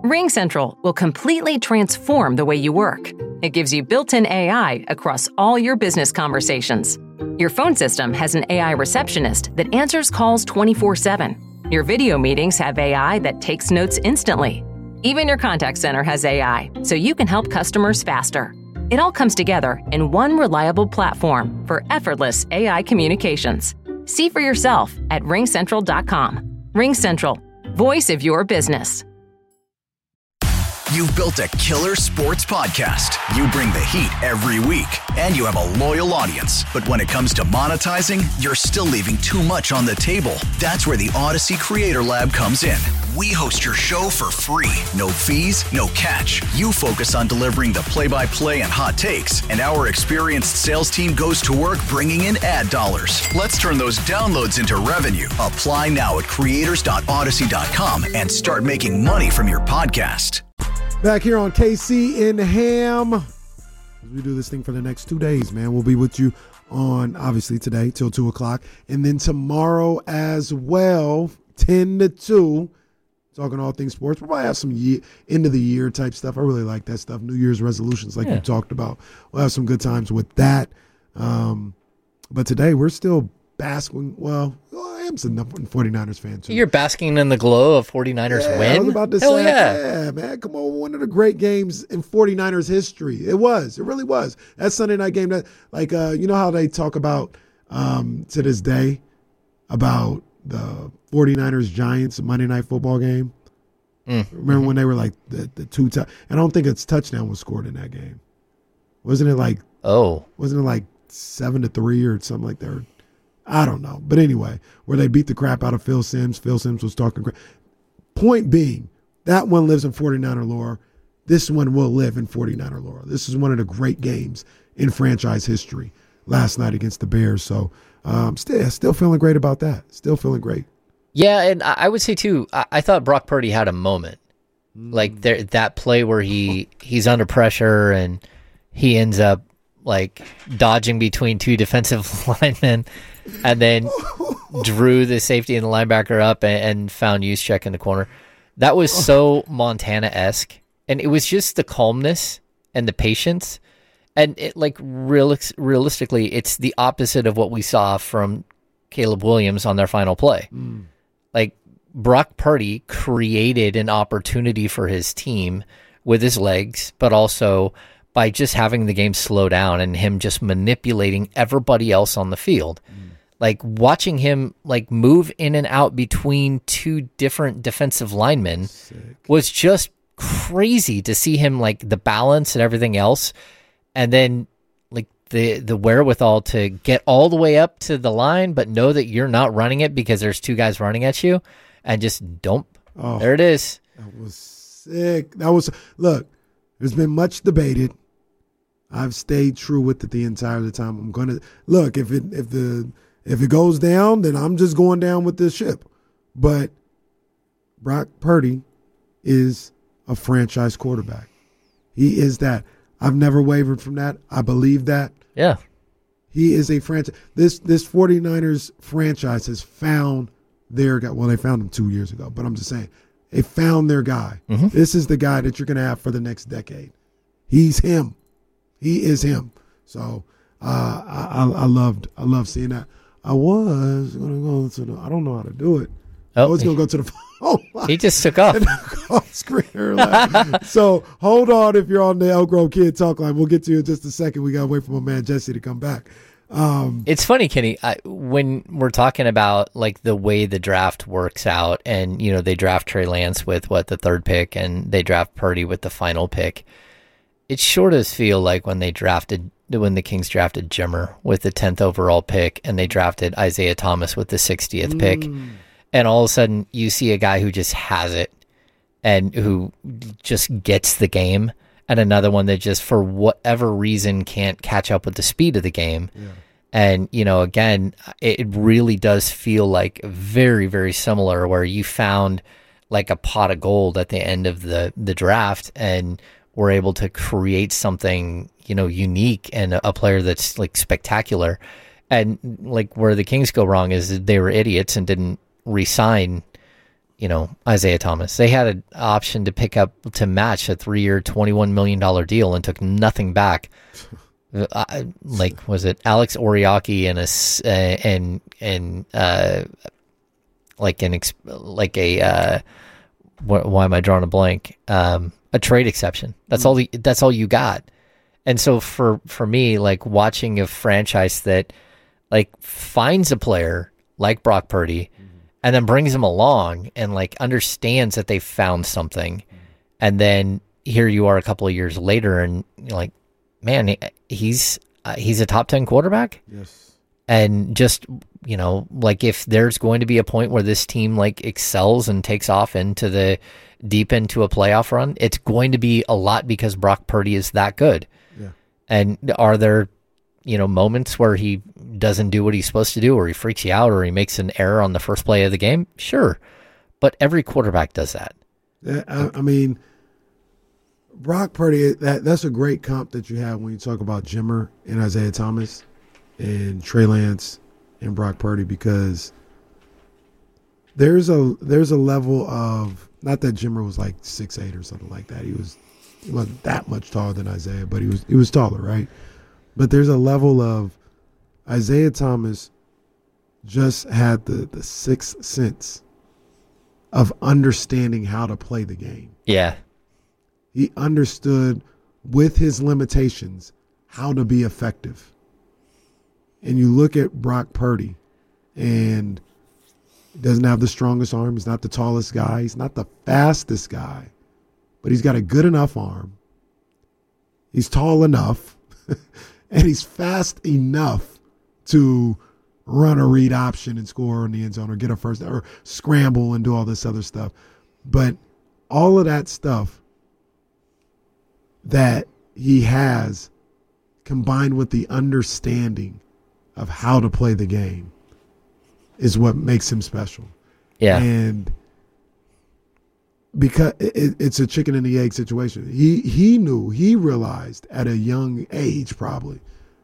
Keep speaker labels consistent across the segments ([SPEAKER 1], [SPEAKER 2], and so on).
[SPEAKER 1] RingCentral will completely transform the way you work. It gives you built-in AI across all your business conversations. Your phone system has an AI receptionist that answers calls 24/7. Your video meetings have AI that takes notes instantly. Even your contact center has AI, so you can help customers faster. It all comes together in one reliable platform for effortless AI communications. See for yourself at ringcentral.com. RingCentral, voice of your business.
[SPEAKER 2] You've built a killer sports podcast. You bring the heat every week, and you have a loyal audience. But when it comes to monetizing, you're still leaving too much on the table. That's where the Odyssey Creator Lab comes in. We host your show for free. No fees, no catch. You focus on delivering the play-by-play and hot takes, and our experienced sales team goes to work bringing in ad dollars. Let's turn those downloads into revenue. Apply now at creators.odyssey.com and start making money from your podcast.
[SPEAKER 3] Back here on KC in Ham. As we do this thing for the next 2 days, man. We'll be with you on, obviously, today till 2 o'clock. And then tomorrow as well, 10 to 2, talking all things sports. We'll probably have some end of the year type stuff. I really like that stuff. New Year's resolutions like you talked about. We'll have some good times with that. But today we're still basking. Well, I am some 49ers fan too.
[SPEAKER 4] You're basking in the glow of 49ers win?
[SPEAKER 3] I was about to
[SPEAKER 4] Hell
[SPEAKER 3] say,
[SPEAKER 4] yeah,
[SPEAKER 3] man, come on, one of the great games in 49ers history. It really was. That Sunday night game, that you know how they talk about to this day about the 49ers Giants Monday Night Football game? Remember when they were like the two and I don't think a touchdown was scored in that game. Wasn't it like 7-3 or something like that? I don't know. But anyway, where they beat the crap out of Phil Simms. Phil Simms was talking crap. Point being, that one lives in 49er lore. This one will live in 49er lore. This is one of the great games in franchise history last night against the Bears. So still feeling great about that. Still feeling great.
[SPEAKER 4] Yeah, and I would say, too, I thought Brock Purdy had a moment. Like that play where he's under pressure and he ends up like dodging between two defensive linemen and then drew the safety and the linebacker up and found Juszczyk in the corner. That was so Montana-esque. And it was just the calmness and the patience. And it realistically, it's the opposite of what we saw from Caleb Williams on their final play. Like Brock Purdy created an opportunity for his team with his legs, but also by just having the game slow down and him just manipulating everybody else on the field. Like watching him like move in and out between two different defensive linemen was just crazy to see him, like the balance and everything else. And then like the wherewithal to get all the way up to the line, but know that you're not running it because there's two guys running at you and just dump. There it is.
[SPEAKER 3] That was sick. Look, there's been much debated. I've stayed true with it the entire time. I'm going to look, if it goes down, then I'm just going down with this ship. But Brock Purdy is a franchise quarterback. He is that. I've never wavered from that. I believe that.
[SPEAKER 4] Yeah.
[SPEAKER 3] He is a franchise. This 49ers franchise has found their guy. Well, they found him 2 years ago, but I'm just saying they found their guy. This is the guy that you're going to have for the next decade. He's him. He is him. So I loved seeing that. I was going to go to the, I don't know how to do it. I was going to go to the phone line.
[SPEAKER 4] He just took off.
[SPEAKER 3] So hold on if you're on the Elk Grove Kid Talk Line. We'll get to you in just a second. We got to wait for my man Jesse to come back.
[SPEAKER 4] It's funny, Kenny, when we're talking about like the way the draft works out and, you know, they draft Trey Lance with the third pick and they draft Purdy with the final pick. It sure does feel like when the Kings drafted Jimmer with the 10th overall pick and they drafted Isaiah Thomas with the 60th pick. And all of a sudden you see a guy who just has it and who just gets the game, and another one that just for whatever reason can't catch up with the speed of the game. Yeah. And, you know, again, it really does feel like very, very similar where you found like a pot of gold at the end of the draft and were able to create something, you know, unique and a player that's like spectacular. And like where the Kings go wrong is they were idiots and didn't re-sign Isaiah Thomas. They had an option to pick up to match a 3-year, $21 million deal and took nothing back. Was it Alex Oriaki why am I drawing a blank? A trade exception. That's all you got. And so for me, like watching a franchise that like finds a player like Brock Purdy and then brings him along and like understands that they found something, and then here you are a couple of years later and you're like, man, he's a top 10 quarterback.
[SPEAKER 3] Yes.
[SPEAKER 4] And just, like if there's going to be a point where this team like excels and takes off into the deep into a playoff run, it's going to be a lot because Brock Purdy is that good.
[SPEAKER 3] Yeah.
[SPEAKER 4] And are there, moments where he doesn't do what he's supposed to do, or he freaks you out, or he makes an error on the first play of the game? Sure. But every quarterback does that.
[SPEAKER 3] Yeah, I mean, Brock Purdy, that's a great comp that you have when you talk about Jimmer and Isaiah Thomas and Trey Lance and Brock Purdy, because there's a level of, not that Jimmer was like 6'8" or something like that. He wasn't that much taller than Isaiah, but he was taller, right? But there's a level of Isaiah Thomas just had the sixth sense of understanding how to play the game.
[SPEAKER 4] Yeah.
[SPEAKER 3] He understood with his limitations how to be effective. And you look at Brock Purdy, and he doesn't have the strongest arm. He's not the tallest guy. He's not the fastest guy. But he's got a good enough arm. He's tall enough. And he's fast enough to run a read option and score in the end zone, or get a first, or scramble and do all this other stuff. But all of that stuff that he has, combined with the understanding of how to play the game, is what makes him special.
[SPEAKER 4] Yeah.
[SPEAKER 3] And because it's a chicken and the egg situation. He realized at a young age, probably,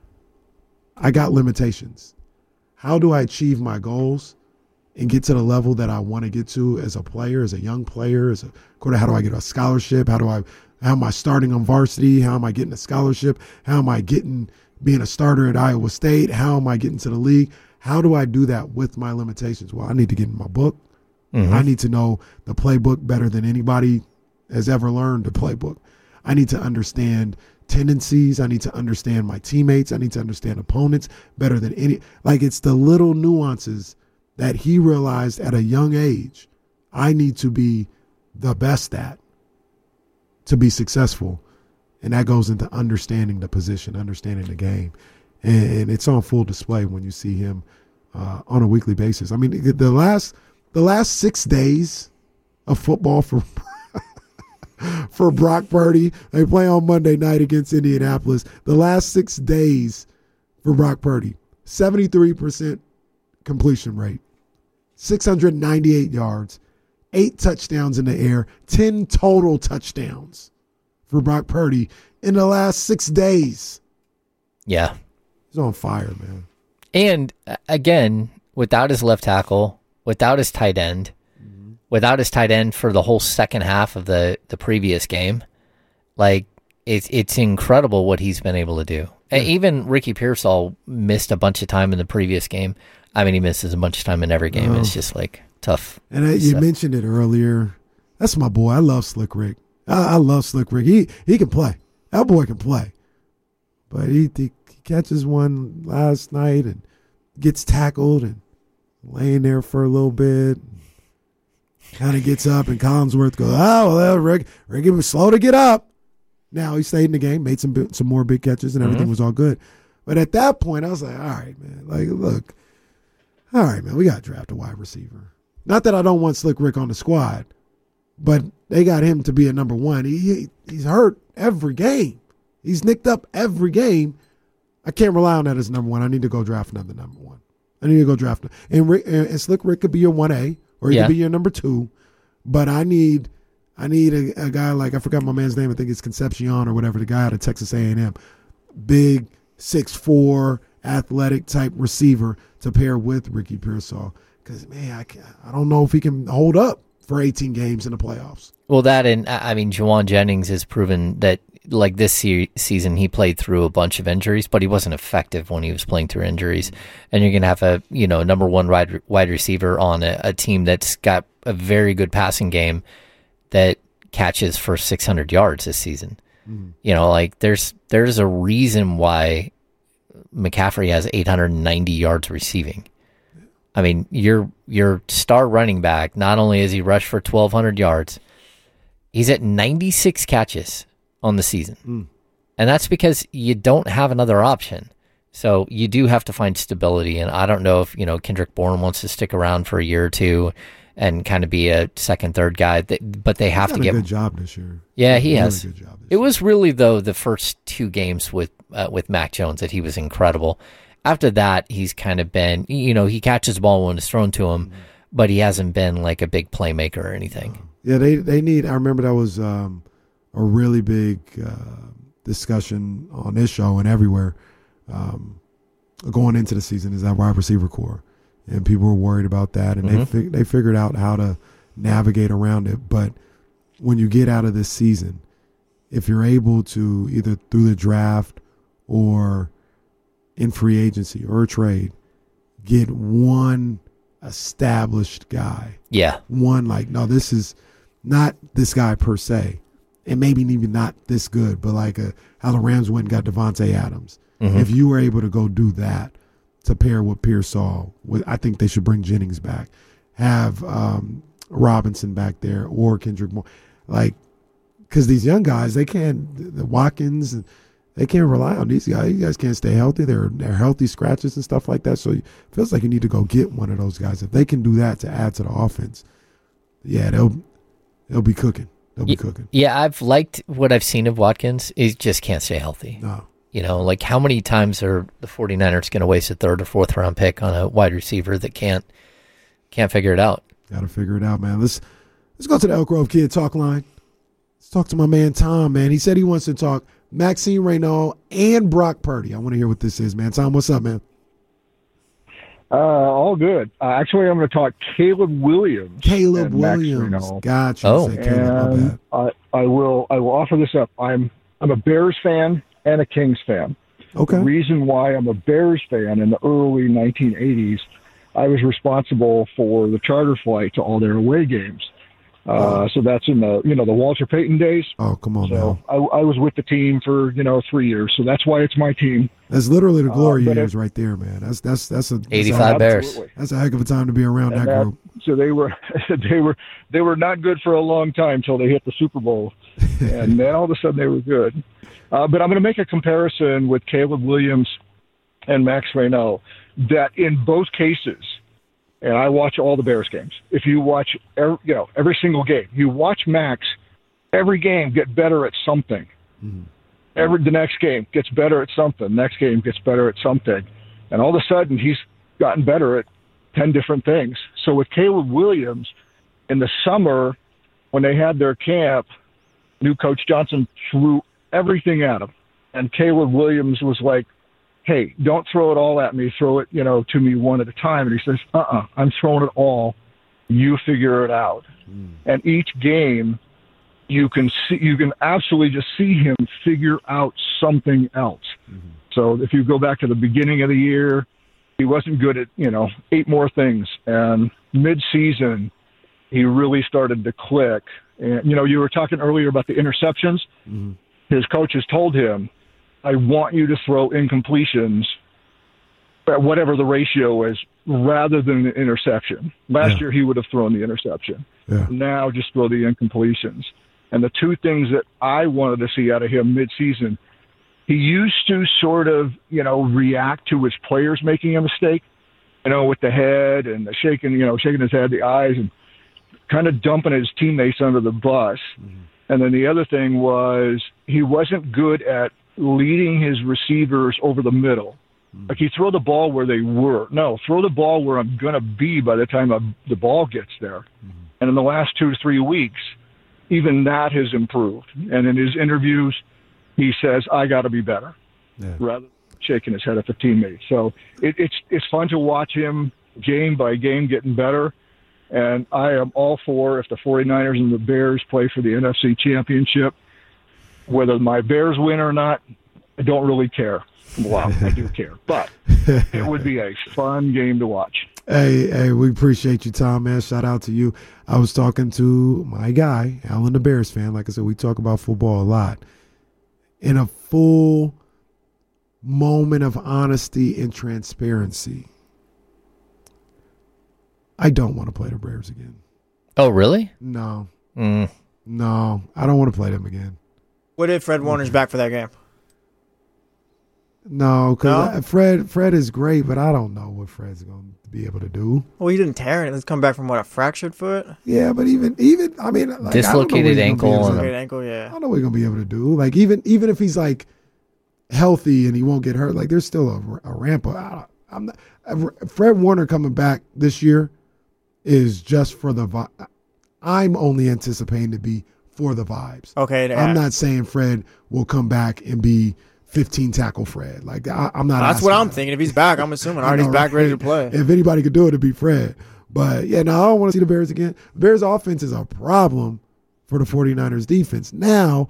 [SPEAKER 3] I got limitations. How do I achieve my goals and get to the level that I want to get to as a player, as a young player, as a quarterback? How do I get a scholarship? How am I starting on varsity? How am I getting a scholarship? How am I being a starter at Iowa State? How am I getting to the league? How do I do that with my limitations? Well, I need to get in my book. Mm-hmm. I need to know the playbook better than anybody has ever learned the playbook. I need to understand tendencies. I need to understand my teammates. I need to understand opponents better than any. Like, it's the little nuances that he realized at a young age I need to be the best at to be successful. And that goes into understanding the position, understanding the game. And it's on full display when you see him on a weekly basis. I mean, the last 6 days of football for Brock Purdy, they play on Monday night against Indianapolis. The last 6 days for Brock Purdy, 73% completion rate, 698 yards, 8 touchdowns in the air, 10 total touchdowns for Brock Purdy in the last 6 days.
[SPEAKER 4] Yeah.
[SPEAKER 3] He's on fire, man.
[SPEAKER 4] And again, without his left tackle, without his tight end, without his tight end for the whole second half of the previous game, like it's incredible what he's been able to do. Yeah. And even Ricky Pearsall missed a bunch of time in the previous game. I mean, he misses a bunch of time in every game. It's just like tough.
[SPEAKER 3] And you mentioned it earlier. That's my boy. I love Slick Rick. I love Slick Rick. He can play. That boy can play. But he catches one last night and gets tackled and laying there for a little bit. Kind of gets up, and Collinsworth goes, "Oh, well, Rick was slow to get up." Now he stayed in the game, made some more big catches, and everything was all good. But at that point, I was like, "All right, man. Like, look, all right, man. We got to draft a wide receiver. Not that I don't want Slick Rick on the squad, but they got him to be a number one. He's hurt every game. He's nicked up every game. I can't rely on that as number one. I need to go draft another number one. I need to go draft and Slick Rick could be your 1A. Or he could be your number 2, but I need a guy like, I forgot my man's name. I think it's Concepcion or whatever, the guy out of Texas A&M. Big, 6'4", athletic type receiver to pair with Ricky Pearsall. Because, man, I don't know if he can hold up for 18 games in the playoffs.
[SPEAKER 4] Well, that and I mean, Juwan Jennings has proven that, like this season, he played through a bunch of injuries, but he wasn't effective when he was playing through injuries. And you're going to have a number one wide receiver on a team that's got a very good passing game that catches for 600 yards this season. Like there's a reason why McCaffrey has 890 yards receiving. I mean, your star running back, not only has he rushed for 1,200 yards, he's at 96 catches on the season. And that's because you don't have another option. So you do have to find stability. And I don't know if, Kendrick Bourne wants to stick around for a year or two and kind of be a second, third guy, but they have to get
[SPEAKER 3] a good job this year.
[SPEAKER 4] Yeah, he has.
[SPEAKER 3] Good job
[SPEAKER 4] it was really, though, the first 2 games with Mac Jones that he was incredible. After that, he's kind of been, he catches the ball when it's thrown to him, but he hasn't been like a big playmaker or anything.
[SPEAKER 3] Yeah, they need. I remember that was a really big discussion on this show and everywhere going into the season, is that wide receiver core, and people were worried about that, and they figured out how to navigate around it. But when you get out of this season, if you're able to either through the draft or in free agency or a trade, get one established guy.
[SPEAKER 4] Yeah.
[SPEAKER 3] One no, this is not this guy per se, and maybe even not this good, but like how the Rams went and got Devontae Adams. If you were able to go do that to pair with Pearsall, I think they should bring Jennings back, have Robinson back there or Kendrick Moore, because these young guys, they can't, the Watkins, they can't rely on these guys. You guys can't stay healthy. They're healthy scratches and stuff like that. So it feels like you need to go get one of those guys. If they can do that to add to the offense, yeah, they'll be cooking. They'll be cooking.
[SPEAKER 4] Yeah, I've liked what I've seen of Watkins. He just can't stay healthy.
[SPEAKER 3] No.
[SPEAKER 4] How many times are the 49ers going to waste a 3rd or 4th round pick on a wide receiver that can't figure it out?
[SPEAKER 3] Got to figure it out, man. Let's go to the Elk Grove Kid talk line. Let's talk to my man Tom, man. He said he wants to talk Maxime Renault and Brock Purdy. I want to hear what this is, man. Tom, what's up, man?
[SPEAKER 5] All good. Actually, I'm going to talk Caleb Williams.
[SPEAKER 3] Caleb Williams. Gotcha.
[SPEAKER 4] Oh.
[SPEAKER 5] And I will offer this up. I'm a Bears fan and a Kings fan.
[SPEAKER 3] Okay.
[SPEAKER 5] The reason why I'm a Bears fan, in the early 1980s, I was responsible for the charter flight to all their away games. So that's in the Walter Payton days.
[SPEAKER 3] Oh, come on,
[SPEAKER 5] so
[SPEAKER 3] man.
[SPEAKER 5] I was with the team for 3 years, so that's why it's my team.
[SPEAKER 3] That's literally the glory years right there, man. That's
[SPEAKER 4] 85 Bears.
[SPEAKER 3] That's a heck of a time to be around that group.
[SPEAKER 5] So they were not good for a long time till they hit the Super Bowl, and then all of a sudden they were good. But I'm going to make a comparison with Caleb Williams and Max Renault, that in both cases, and I watch all the Bears games. If you watch every single game, you watch Max every game get better at something. The next game gets better at something. Next game gets better at something. And all of a sudden he's gotten better at 10 different things. So with Caleb Williams, in the summer when they had their camp, new Coach Johnson threw everything at him. And Caleb Williams was like, hey, don't throw it all at me. Throw it, to me one at a time. And he says, I'm throwing it all. You figure it out. And each game, you can absolutely just see him figure out something else. So if you go back to the beginning of the year, he wasn't good at, 8 more things. And mid-season, he really started to click. And, you were talking earlier about the interceptions. His coaches told him, I want you to throw incompletions at whatever the ratio is, rather than the interception. Last year, he would have thrown the interception. Now just throw the incompletions. And the two things that I wanted to see out of him mid-season, he used to sort of, react to his players making a mistake, with the head and the shaking his head, the eyes, and kind of dumping his teammates under the bus. And then the other thing was he wasn't good at leading his receivers over the middle. Like, he throw the ball where they were. No, throw the ball where I'm going to be by the time the ball gets there. And in the last 2 to 3 weeks, even that has improved. And in his interviews, he says, I got to be better, rather than shaking his head at the teammates. So it's fun to watch him game by game getting better. And I am all for if the 49ers and the Bears play for the NFC Championship. Whether my Bears win or not, I don't really care. Well, I do care. But it would be a fun game to watch.
[SPEAKER 3] Hey, we appreciate you, Tom, man. Shout out to you. I was talking to my guy, Alan, the Bears fan. Like I said, we talk about football a lot. In a full moment of honesty and transparency, I don't want to play the Bears again.
[SPEAKER 4] Oh, really?
[SPEAKER 3] No. No, I don't want to play them again.
[SPEAKER 6] What if Fred Warner's back for that game?
[SPEAKER 3] No, because Fred is great, but I don't know what Fred's going to be able to do.
[SPEAKER 6] Well, he didn't tear it. Let's come back from a fractured foot?
[SPEAKER 3] Yeah, but even I mean, like,
[SPEAKER 4] dislocated ankle.
[SPEAKER 6] Dislocated ankle, yeah.
[SPEAKER 3] I don't know what he's going to be able to do. Like, even if he's like healthy and he won't get hurt, like there's still a ramp up. Fred Warner coming back this year is just for the I'm only anticipating to be for the vibes.
[SPEAKER 6] Okay.
[SPEAKER 3] I'm not saying Fred will come back and be 15 tackle Fred. Like I'm not.
[SPEAKER 6] That's what I'm thinking. If he's back, I'm assuming already he's back ready to play.
[SPEAKER 3] If anybody could do it, it'd be Fred. But yeah, no, I don't want to see the Bears again. The Bears offense is a problem for the 49ers defense. Now,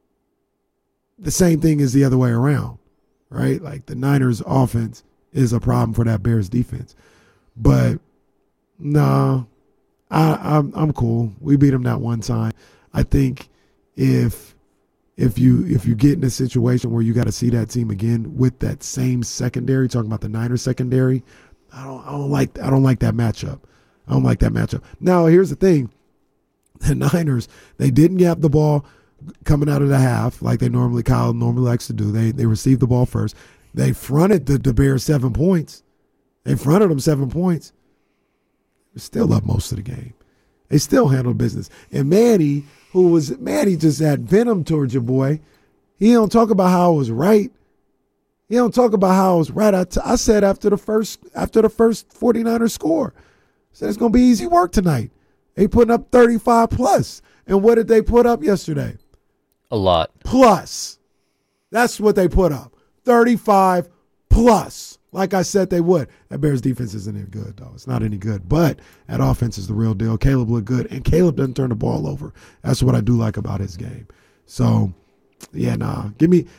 [SPEAKER 3] the same thing is the other way around, right? Like the Niners offense is a problem for that Bears defense. But no, I'm cool. We beat them that one time. I think if you get in a situation where you got to see that team again with that same secondary, talking about the Niners secondary, I don't like that matchup. I don't like that matchup. Now, here's the thing. The Niners, they didn't have the ball coming out of the half like Kyle normally likes to do. They received the ball first. They fronted the Bears 7 points. They fronted them 7 points. They're still up most of the game. They still handled business. And Manny just had venom towards your boy. He don't talk about how it was right. He don't talk about how it was right. I said after the first 49ers score, I said it's going to be easy work tonight. They putting up 35 plus. And what did they put up yesterday?
[SPEAKER 4] A lot.
[SPEAKER 3] Plus. That's what they put up. 35 plus. Like I said they would. That Bears defense isn't any good, though. It's not any good. But that offense is the real deal. Caleb looked good, and Caleb doesn't turn the ball over. That's what I do like about his game. So, yeah, nah. Give me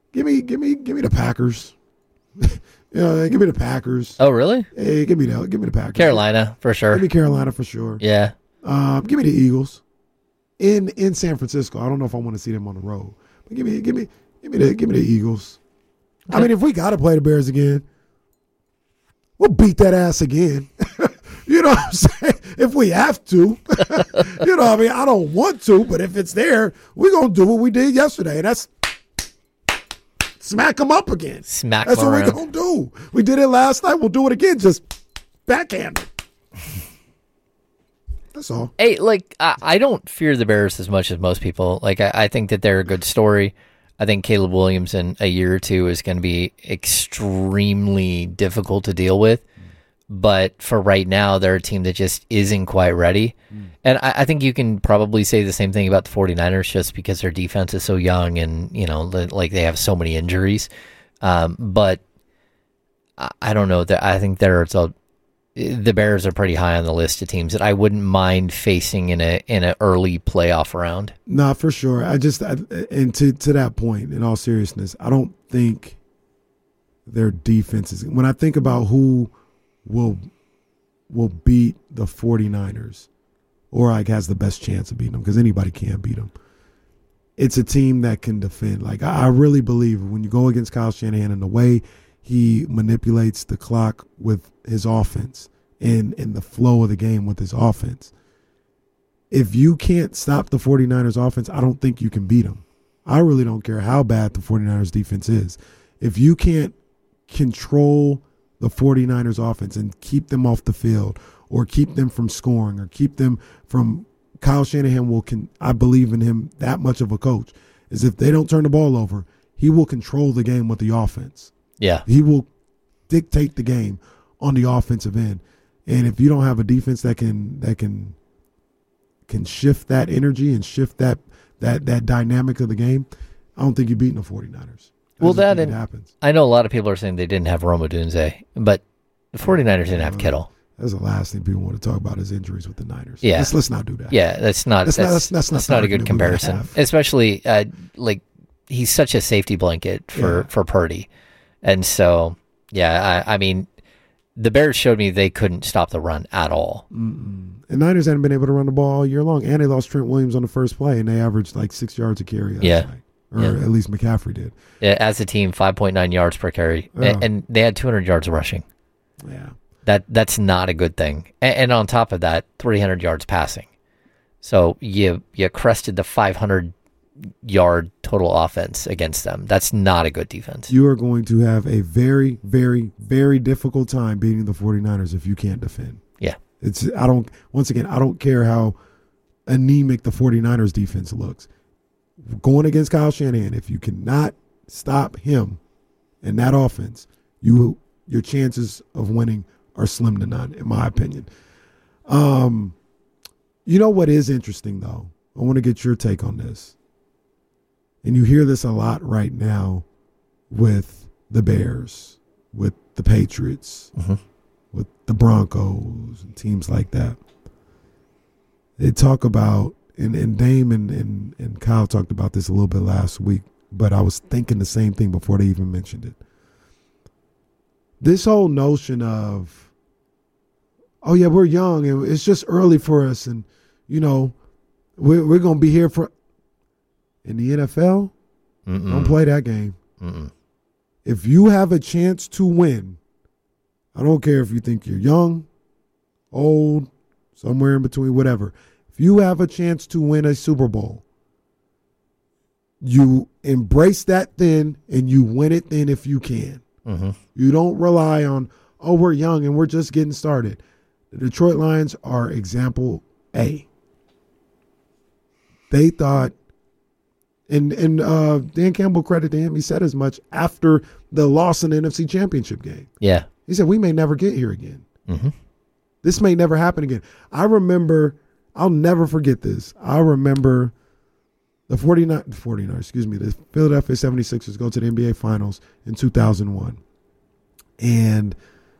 [SPEAKER 3] the Packers. Give me the Packers.
[SPEAKER 4] Oh, really?
[SPEAKER 3] Hey, give me the Packers.
[SPEAKER 4] Carolina, for sure.
[SPEAKER 3] Give me Carolina for sure.
[SPEAKER 4] Yeah.
[SPEAKER 3] Give me the Eagles in San Francisco. I don't know if I want to see them on the road, but give me the Eagles. I mean, if we got to play the Bears again, we'll beat that ass again. You know what I'm saying? If we have to. You know what I mean? I don't want to, but if it's there, we're going to do what we did yesterday. And that's smack them up again.
[SPEAKER 4] That's
[SPEAKER 3] what we're going to do. We did it last night. We'll do it again. Just backhand it. That's all.
[SPEAKER 4] Hey, I don't fear the Bears as much as most people. I think that they're a good story. I think Caleb Williams in a year or two is going to be extremely difficult to deal with. But for right now, they're a team that just isn't quite ready. And I think you can probably say the same thing about the 49ers just because their defense is so young and, they have so many injuries. But I don't know. I think the Bears are pretty high on the list of teams that I wouldn't mind facing in an early playoff round.
[SPEAKER 3] No, for sure. And to that point, in all seriousness, I don't think their defense is. When I think about who will beat the 49ers or has the best chance of beating them, because anybody can beat them, it's a team that can defend. I really believe when you go against Kyle Shanahan and the way he manipulates the clock with his offense and the flow of the game with his offense. If you can't stop the 49ers offense, I don't think you can beat them. I really don't care how bad the 49ers defense is. If you can't control the 49ers offense and keep them off the field or keep them from scoring or keep them from – Kyle Shanahan I believe in him that much of a coach, is if they don't turn the ball over, he will control the game with the offense.
[SPEAKER 4] Yeah.
[SPEAKER 3] He will dictate the game on the offensive end. And if you don't have a defense that can shift that energy and shift that dynamic of the game, I don't think you're beating the 49ers.
[SPEAKER 4] Happens. I know a lot of people are saying they didn't have Rome Odunze, but the 49ers didn't have Kittle.
[SPEAKER 3] That's the last thing people want to talk about is injuries with the Niners.
[SPEAKER 4] Yeah.
[SPEAKER 3] Let's not do that.
[SPEAKER 4] Yeah, that's not a good comparison. Especially like he's such a safety blanket for Purdy. And so, I mean, the Bears showed me they couldn't stop the run at all.
[SPEAKER 3] And Niners hadn't been able to run the ball all year long. And they lost Trent Williams on the first play, and they averaged like 6 yards a carry last night. Or at least McCaffrey did.
[SPEAKER 4] Yeah, as a team, 5.9 yards per carry.
[SPEAKER 3] Yeah.
[SPEAKER 4] And they had 200 yards rushing.
[SPEAKER 3] Yeah.
[SPEAKER 4] That's not a good thing. And on top of that, 300 yards passing. So you crested the 500-yard total offense against them. That's not a good defense.
[SPEAKER 3] You are going to have a very, very, very difficult time beating the 49ers if you can't defend.
[SPEAKER 4] Yeah.
[SPEAKER 3] I don't care how anemic the 49ers defense looks. Going against Kyle Shanahan, if you cannot stop him and that offense, your chances of winning are slim to none, in my opinion. You know what is interesting, though? I want to get your take on this. And you hear this a lot right now with the Bears, with the Patriots, with the Broncos, and teams like that. They talk about, and Dame and Kyle talked about this a little bit last week, but I was thinking the same thing before they even mentioned it. This whole notion of, oh, yeah, we're young, and it's just early for us, and, you know, we're going to be here for – in the NFL, don't play that game. If you have a chance to win, I don't care if you think you're young, old, somewhere in between, whatever. If you have a chance to win a Super Bowl, you embrace that then and you win it then if you can. You don't rely on, oh, we're young and we're just getting started. The Detroit Lions are example A. They thought, and Dan Campbell, credit to him, he said as much after the loss in the NFC Championship game.
[SPEAKER 4] Yeah.
[SPEAKER 3] He said, we may never get here again. This may never happen again. I'll never forget this. I remember the Philadelphia 76ers go to the NBA Finals in 2001. And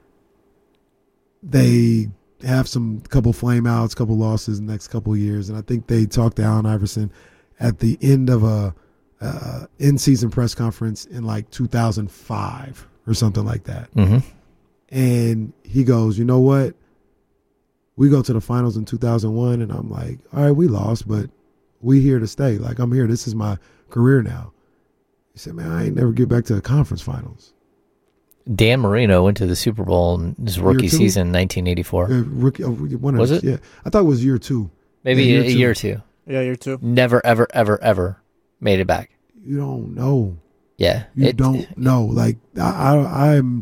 [SPEAKER 3] they have couple flameouts, couple losses in the next couple of years. And I think they talked to Allen Iverson at the end of a in-season press conference in like 2005 or something like that. And he goes, you know what? We go to the finals in 2001, and I'm like, all right, we lost, but we here to stay. Like, I'm here. This is my career now. He said, man, I ain't never get back to the conference finals.
[SPEAKER 4] Dan Marino went to the Super Bowl in his rookie season, 1984.
[SPEAKER 3] Was it? Yeah. I thought it was year 2.
[SPEAKER 4] Maybe year two.
[SPEAKER 6] Yeah, year 2.
[SPEAKER 4] Never, ever, ever, ever made it back.
[SPEAKER 3] You don't know.
[SPEAKER 4] Yeah.
[SPEAKER 3] You don't know. Like, I'm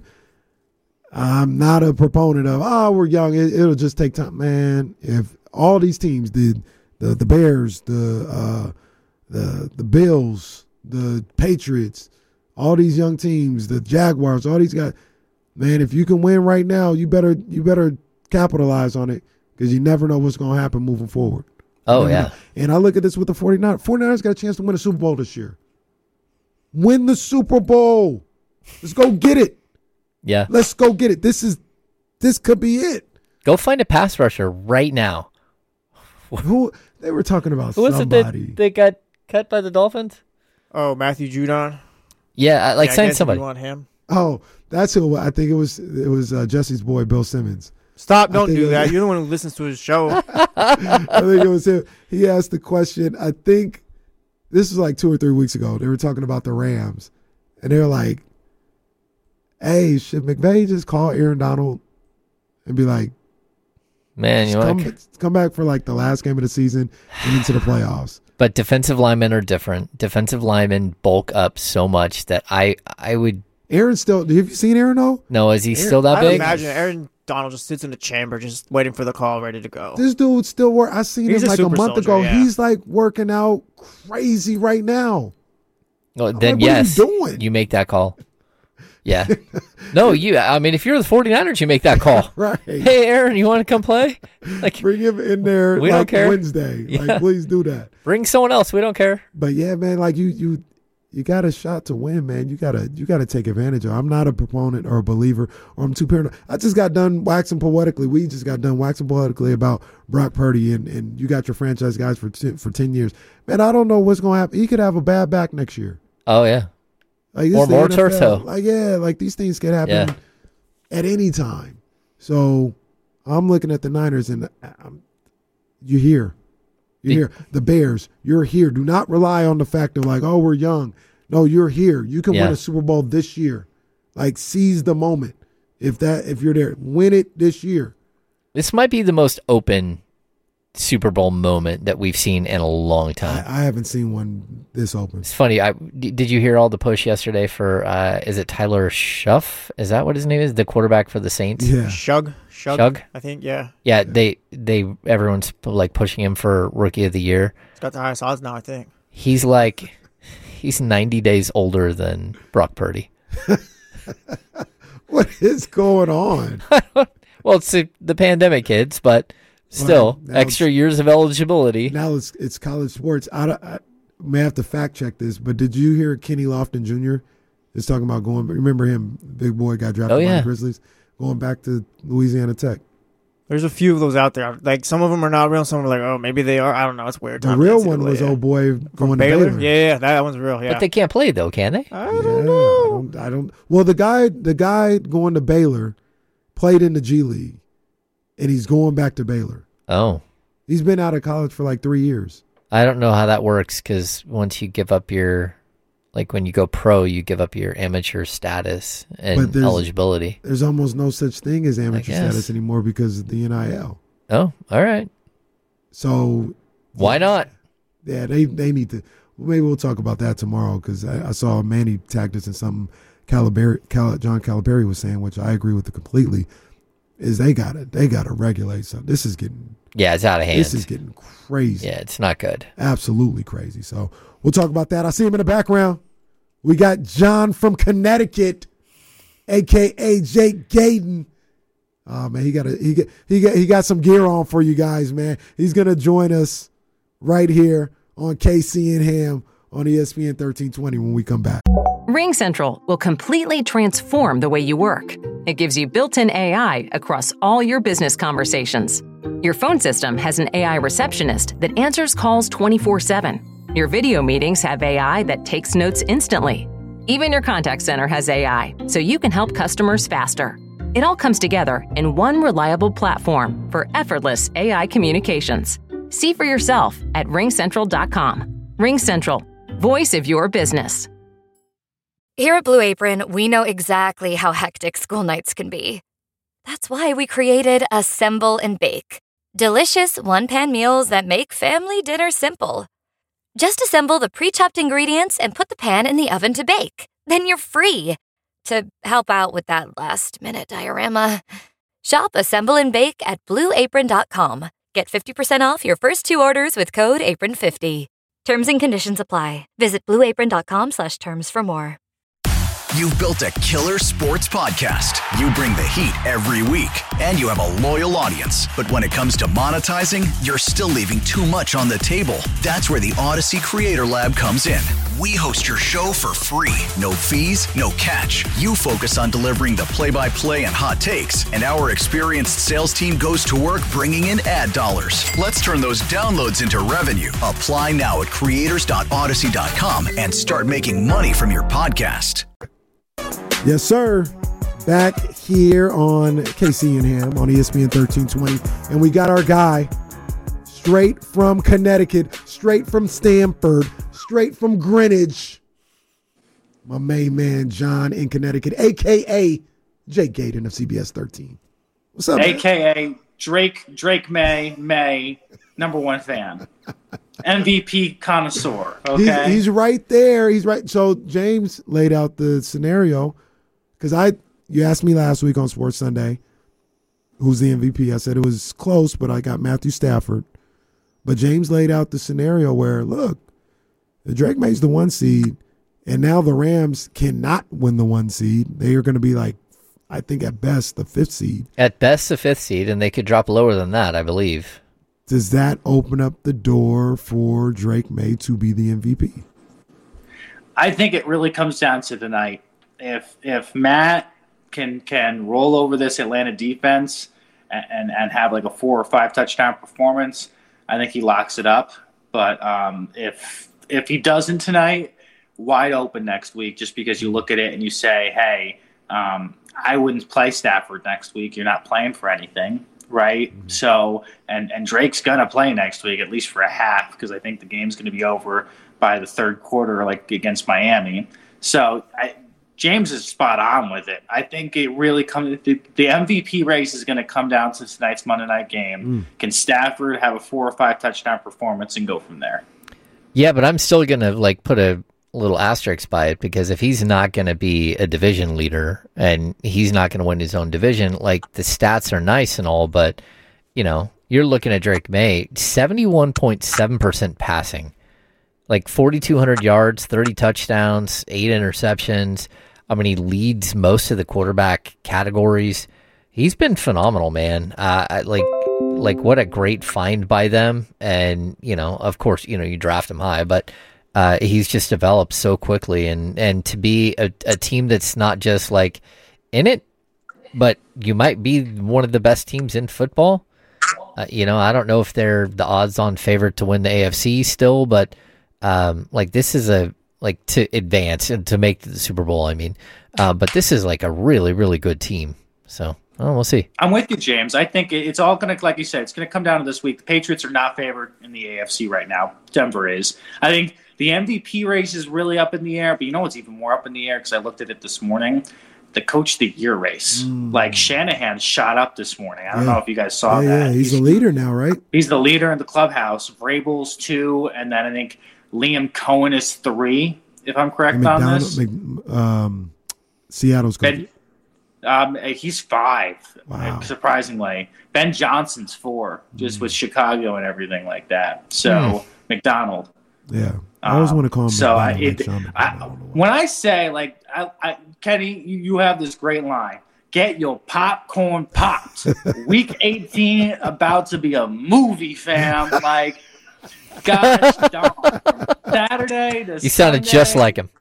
[SPEAKER 3] not a proponent of, we're young, it'll just take time. Man, if all these teams did, the Bears, the Bills, the Patriots, all these young teams, the Jaguars, all these guys, man, if you can win right now, you better capitalize on it because you never know what's going to happen moving forward.
[SPEAKER 4] Oh, yeah.
[SPEAKER 3] And I look at this with the 49ers. 49ers got a chance to win a Super Bowl this year. Win the Super Bowl. Let's go get it.
[SPEAKER 4] Yeah.
[SPEAKER 3] Let's go get it. This could be it.
[SPEAKER 4] Go find a pass rusher right now.
[SPEAKER 3] Who they were talking about?
[SPEAKER 4] Who was
[SPEAKER 3] somebody.
[SPEAKER 4] it that they got cut by the Dolphins?
[SPEAKER 6] Oh, Matthew Judon.
[SPEAKER 4] Yeah, sign somebody.
[SPEAKER 6] You want him?
[SPEAKER 3] Oh, that's who. I think it was Jesse's boy, Bill Simmons.
[SPEAKER 6] Stop! Don't do that. You're the one who listens to his show.
[SPEAKER 3] I think it was him. He asked the question. I think this was like 2 or 3 weeks ago. They were talking about the Rams, and they were like, hey, should McVay just call Aaron Donald and be like,
[SPEAKER 4] man,
[SPEAKER 3] come back for like the last game of the season and into the playoffs?
[SPEAKER 4] But defensive linemen are different. Defensive linemen bulk up so much that I would.
[SPEAKER 3] Aaron still. Have you seen Aaron though?
[SPEAKER 4] No, is he still that big?
[SPEAKER 6] I imagine Aaron Donald just sits in the chamber, just waiting for the call, ready to go.
[SPEAKER 3] This dude still work. I seen him like a month ago.
[SPEAKER 6] Yeah.
[SPEAKER 3] He's like working out crazy right now.
[SPEAKER 4] Well, then
[SPEAKER 3] like,
[SPEAKER 4] yes,
[SPEAKER 3] what are you doing?
[SPEAKER 4] You make that call. Yeah. No, I mean, if you're the 49ers, you make that call.
[SPEAKER 3] Right.
[SPEAKER 4] Hey, Aaron, you want to come play? Like,
[SPEAKER 3] bring him in there
[SPEAKER 4] don't care.
[SPEAKER 3] Wednesday.
[SPEAKER 4] Yeah.
[SPEAKER 3] Like, please do that.
[SPEAKER 4] Bring someone else. We don't care.
[SPEAKER 3] But yeah, man, like you you got a shot to win, man. You gotta take advantage of it. I'm not a proponent or a believer, or I'm too paranoid. I just got done waxing poetically. We just got done waxing poetically about Brock Purdy, and you got your franchise guys for 10 years. Man, I don't know what's gonna happen. He could have a bad back next year.
[SPEAKER 4] Oh yeah,
[SPEAKER 3] like
[SPEAKER 4] or more turf toe.
[SPEAKER 3] Like these things could happen at any time. So I'm looking at the Niners, and you're here. You're here. The Bears, you're here. Do not rely on the fact of like, oh, we're young. No, you're here. You can win a Super Bowl this year. Like, seize the moment. If you're there, win it this year.
[SPEAKER 4] This might be the most open Super Bowl moment that we've seen in a long time.
[SPEAKER 3] I haven't seen one this open.
[SPEAKER 4] It's funny. Did you hear all the push yesterday for, is it Tyler Shuff? Is that what his name is? The quarterback for the Saints?
[SPEAKER 3] Yeah.
[SPEAKER 6] Shug, I think, yeah.
[SPEAKER 4] Yeah, everyone's like pushing him for Rookie of the Year.
[SPEAKER 6] He's got the highest odds now, I think.
[SPEAKER 4] He's 90 days older than Brock Purdy.
[SPEAKER 3] What is going on?
[SPEAKER 4] Well, it's the pandemic, kids, but still, extra years of eligibility.
[SPEAKER 3] Now it's college sports. I may have to fact check this, but did you hear Kenny Lofton Jr. is talking about going? Remember him? Big boy got drafted by the Grizzlies, going back to Louisiana Tech.
[SPEAKER 6] There's a few of those out there. Like, some of them are not real. Some are like, oh, maybe they are. I don't know. It's weird.
[SPEAKER 3] The real one was old boy going to Baylor.
[SPEAKER 6] Yeah, that one's real. Yeah,
[SPEAKER 4] but they can't play though, can they?
[SPEAKER 6] I don't know.
[SPEAKER 3] I don't. Well, the guy going to Baylor played in the G League, and he's going back to Baylor.
[SPEAKER 4] Oh,
[SPEAKER 3] he's been out of college for like 3 years.
[SPEAKER 4] I don't know how that works because once you give up when you go pro, you give up your amateur status and eligibility.
[SPEAKER 3] There's almost no such thing as amateur status anymore because of the NIL.
[SPEAKER 4] Oh, all right.
[SPEAKER 3] So
[SPEAKER 4] why not?
[SPEAKER 3] Yeah, they need to. Maybe we'll talk about that tomorrow because I saw Manny tagged us in something John Calipari was saying, which I agree with completely. Is they gotta regulate something. This is getting
[SPEAKER 4] it's out of hand.
[SPEAKER 3] This is getting crazy.
[SPEAKER 4] Yeah, it's not good.
[SPEAKER 3] Absolutely crazy. So we'll talk about that. I see him in the background. We got John from Connecticut, aka Jake Gayden. Oh man, he got some gear on for you guys, man. He's gonna join us right here on KC and Ham on ESPN 1320 when we come back.
[SPEAKER 1] RingCentral will completely transform the way you work. It gives you built-in AI across all your business conversations. Your phone system has an AI receptionist that answers calls 24/7. Your video meetings have AI that takes notes instantly. Even your contact center has AI, so you can help customers faster. It all comes together in one reliable platform for effortless AI communications. See for yourself at ringcentral.com. RingCentral, voice of your business.
[SPEAKER 7] Here at Blue Apron, we know exactly how hectic school nights can be. That's why we created Assemble and Bake. Delicious one-pan meals that make family dinner simple. Just assemble the pre-chopped ingredients and put the pan in the oven to bake. Then you're free to help out with that last-minute diorama. Shop Assemble and Bake at BlueApron.com. Get 50% off your first 2 orders with code APRON50. Terms and conditions apply. Visit BlueApron.com/terms for more.
[SPEAKER 2] You've built a killer sports podcast. You bring the heat every week, and you have a loyal audience. But when it comes to monetizing, you're still leaving too much on the table. That's where the Odyssey Creator Lab comes in. We host your show for free. No fees, no catch. You focus on delivering the play-by-play and hot takes, and our experienced sales team goes to work bringing in ad dollars. Let's turn those downloads into revenue. Apply now at creators.odyssey.com and start making money from your podcast.
[SPEAKER 3] Yes, sir. Back here on KC and Ham on ESPN 1320. And we got our guy straight from Connecticut, straight from Stamford, straight from Greenwich. My main man, John in Connecticut, a.k.a. Jake Gayden of CBS 13. What's up,
[SPEAKER 8] a.k.a. man? Drake May, number one fan. MVP connoisseur, okay?
[SPEAKER 3] He's right there. He's right. So James laid out the scenario because you asked me last week on Sports Sunday who's the MVP. I said it was close, but I got Matthew Stafford. But James laid out the scenario where, look, Drake May's the 1 seed, and now the Rams cannot win the 1 seed. They are going to be like, I think at best, the 5th seed.
[SPEAKER 4] At best, the 5th seed, and they could drop lower than that, I believe.
[SPEAKER 3] Does that open up the door for Drake May to be the MVP?
[SPEAKER 8] I think it really comes down to tonight. If Matt can roll over this Atlanta defense and have like a 4 or 5 touchdown performance, I think he locks it up. But if he doesn't tonight, wide open next week, just because you look at it and you say, hey, I wouldn't play Stafford next week. You're not playing for anything, right? Mm-hmm. So, and Drake's going to play next week, at least for a half, because I think the game's going to be over by the third quarter, like against Miami. So James is spot on with it. I think it really comes – the MVP race is going to come down to tonight's Monday night game. Can Stafford have a 4 or 5 touchdown performance and go from there? Yeah,
[SPEAKER 4] but I'm still going to like put a little asterisk by it, because if he's not going to be a division leader and he's not going to win his own division, like the stats are nice and all, but you're looking at Drake May, 71.7% passing, like 4,200 yards, 30 touchdowns, 8 interceptions. I mean, he leads most of the quarterback categories. He's been phenomenal, man. Like what a great find by them. And, of course, you draft him high, but he's just developed so quickly, and to be a team that's not just like in it, but you might be one of the best teams in football. I don't know if they're the odds-on favorite to win the AFC still, but this is to advance and to make the Super Bowl. I mean, but this is like a really, really good team. So we'll see.
[SPEAKER 8] I'm with you, James. I think it's all going to, like you said, it's going to come down to this week. The Patriots are not favored in the AFC right now. Denver is. I think the MVP race is really up in the air, but what's even more up in the air, because I looked at it this morning, the Coach of the Year race. Like Shanahan shot up this morning. I don't know if you guys saw that.
[SPEAKER 3] Yeah, he's the leader now, right?
[SPEAKER 8] He's the leader in the clubhouse. Vrabel's 2, and then I think Liam Cohen is 3, if I'm correct on this.
[SPEAKER 3] Seattle's coach.
[SPEAKER 8] He's 5,
[SPEAKER 3] wow.
[SPEAKER 8] Surprisingly. Ben Johnson's 4, just with Chicago and everything like that. So, McDonald.
[SPEAKER 3] Yeah. I always want to call him
[SPEAKER 8] when I say, Kenny, you have this great line. Get your popcorn popped. Week 18 about to be a movie, fam. Like, gosh darn. From Saturday to
[SPEAKER 4] You sounded
[SPEAKER 8] Sunday.
[SPEAKER 4] Just like him.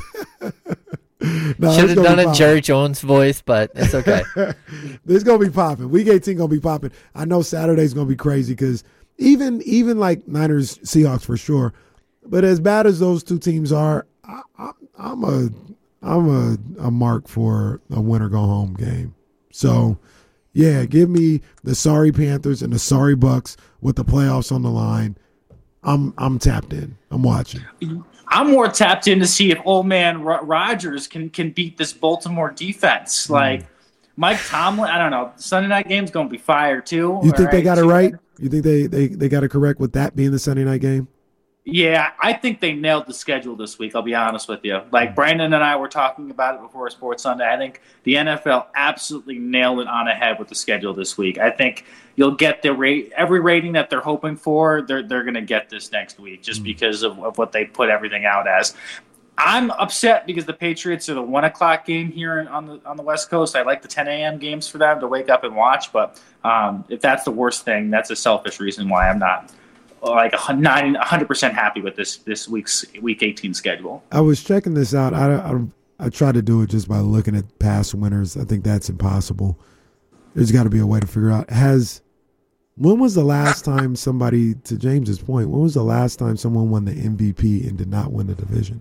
[SPEAKER 3] No,
[SPEAKER 4] should have done it Jerry Jones' voice, but it's okay.
[SPEAKER 3] This going to be popping. Week 18 going to be popping. I know Saturday's going to be crazy, because even like Niners, Seahawks for sure. But as bad as those two teams are, I'm a mark for a winner go home game. So, yeah, give me the sorry Panthers and the sorry Bucks with the playoffs on the line. I'm tapped in. I'm watching.
[SPEAKER 8] I'm more tapped in to see if old man Rodgers can beat this Baltimore defense. Like Mike Tomlin, I don't know. Sunday night game's going to be fire too.
[SPEAKER 3] You think they got it right? You think they got it correct with that being the Sunday night game?
[SPEAKER 8] Yeah, I think they nailed the schedule this week, I'll be honest with you. Like Brandon and I were talking about it before Sports Sunday. I think the NFL absolutely nailed it on ahead with the schedule this week. I think you'll get every rating that they're hoping for, they're going to get this next week just because of what they put everything out as. I'm upset because the Patriots are the 1 o'clock game here on the West Coast. I like the 10 a.m. games for them to wake up and watch, but if that's the worst thing, that's a selfish reason why I'm not 100% happy with this week's Week 18 schedule.
[SPEAKER 3] I was checking this out. I try to do it just by looking at past winners. I think that's impossible. There's got to be a way to figure out. When was the last time somebody, to James's point, when was the last time someone won the MVP and did not win the division?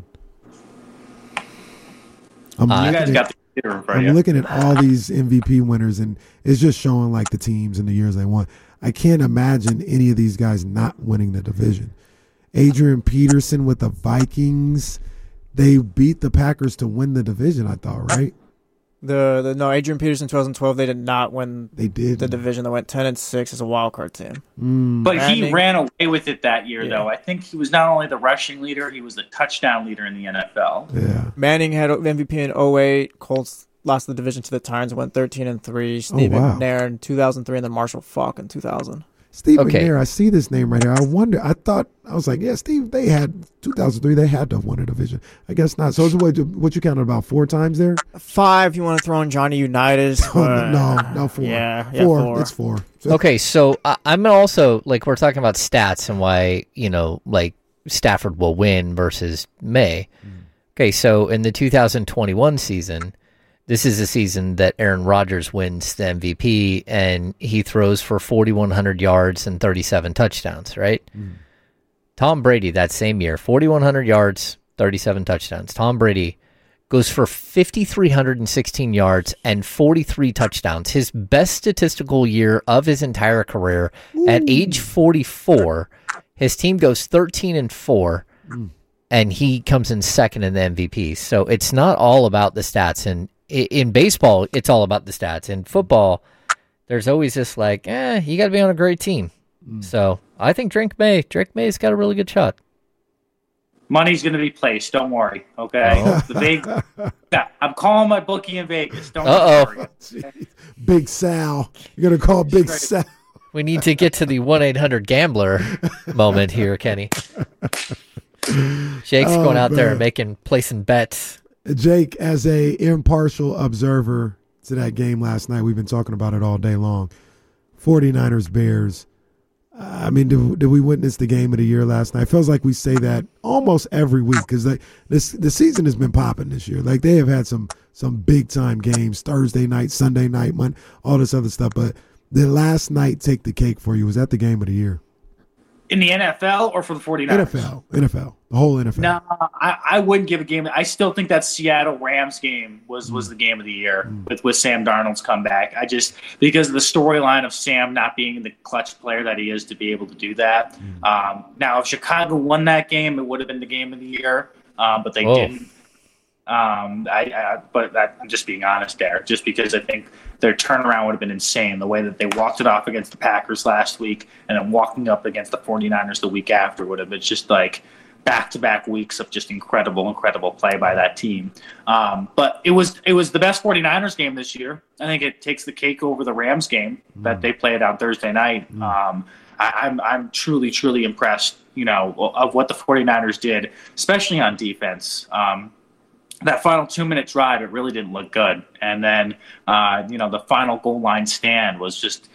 [SPEAKER 3] I'm looking at all these MVP winners, and it's just showing like the teams and the years they won. I can't imagine any of these guys not winning the division. Adrian Peterson with the Vikings, they beat the Packers to win the division, I thought, right?
[SPEAKER 6] No, Adrian Peterson 2012, they did not win
[SPEAKER 3] the
[SPEAKER 6] division. They went 10-6 as a wild card team.
[SPEAKER 8] But he ran away with it that year, though. I think he was not only the rushing leader, he was the touchdown leader in the NFL.
[SPEAKER 3] Yeah.
[SPEAKER 6] Manning had MVP in 2008. Colts lost the division to the Titans, went 13-3. Steve McNair in 2003, and then Marshall Faulk in 2000.
[SPEAKER 3] Steve McNair, I see this name right here. I was like, yeah, Steve, they had 2003, they had to have won a division. I guess not. So what you counted about 4 times there?
[SPEAKER 6] 5, you want to throw in Johnny Unitas.
[SPEAKER 3] No, 4.
[SPEAKER 6] Yeah,
[SPEAKER 3] 4. It's 4.
[SPEAKER 4] Okay, so I'm also, like, we're talking about stats and why, Stafford will win versus May. Okay, so in the 2021 season, this is a season that Aaron Rodgers wins the MVP, and he throws for 4,100 yards and 37 touchdowns, right? Tom Brady, that same year, 4,100 yards, 37 touchdowns. Tom Brady goes for 5,316 yards and 43 touchdowns. His best statistical year of his entire career. At age 44, his team goes 13-4, and he comes in second in the MVP. So it's not all about the stats. And in baseball, it's all about the stats. In football, there's always this like, you got to be on a great team. So I think Drake May's got a really good shot.
[SPEAKER 8] Money's going to be placed. Don't worry. Okay. I'm calling my bookie in Vegas. Don't worry.
[SPEAKER 3] Big Sal. You're going to call Big Sal.
[SPEAKER 4] We need to get to the 1-800-GAMBLER moment here, Kenny. Jake's going out there and placing bets.
[SPEAKER 3] Jake, as a impartial observer to that game last night, we've been talking about it all day long. 49ers Bears. I mean, did we witness the game of the year last night? It feels like we say that almost every week because the season has been popping this year. Like they have had some big time games, Thursday night, Sunday night, Monday, all this other stuff. But did last night take the cake for you? Was that the game of the year?
[SPEAKER 8] In the NFL or for the 49ers?
[SPEAKER 3] NFL, the whole NFL.
[SPEAKER 8] No, I wouldn't give a game. I still think that Seattle Rams game was the game of the year with Sam Darnold's comeback. Because of the storyline of Sam not being the clutch player that he is to be able to do that. Now, if Chicago won that game, it would have been the game of the year, but they didn't. But I'm just being honest there, just because I think their turnaround would have been insane. The way that they walked it off against the Packers last week and then walking up against the 49ers the week after would have been just like back-to-back weeks of just incredible play by that team. But it was the best 49ers game this year. I think it takes the cake over the Rams game that they played on Thursday night. I'm truly impressed, of what the 49ers did, especially on defense. That final 2-minute drive, it really didn't look good. And then, the final goal line stand was just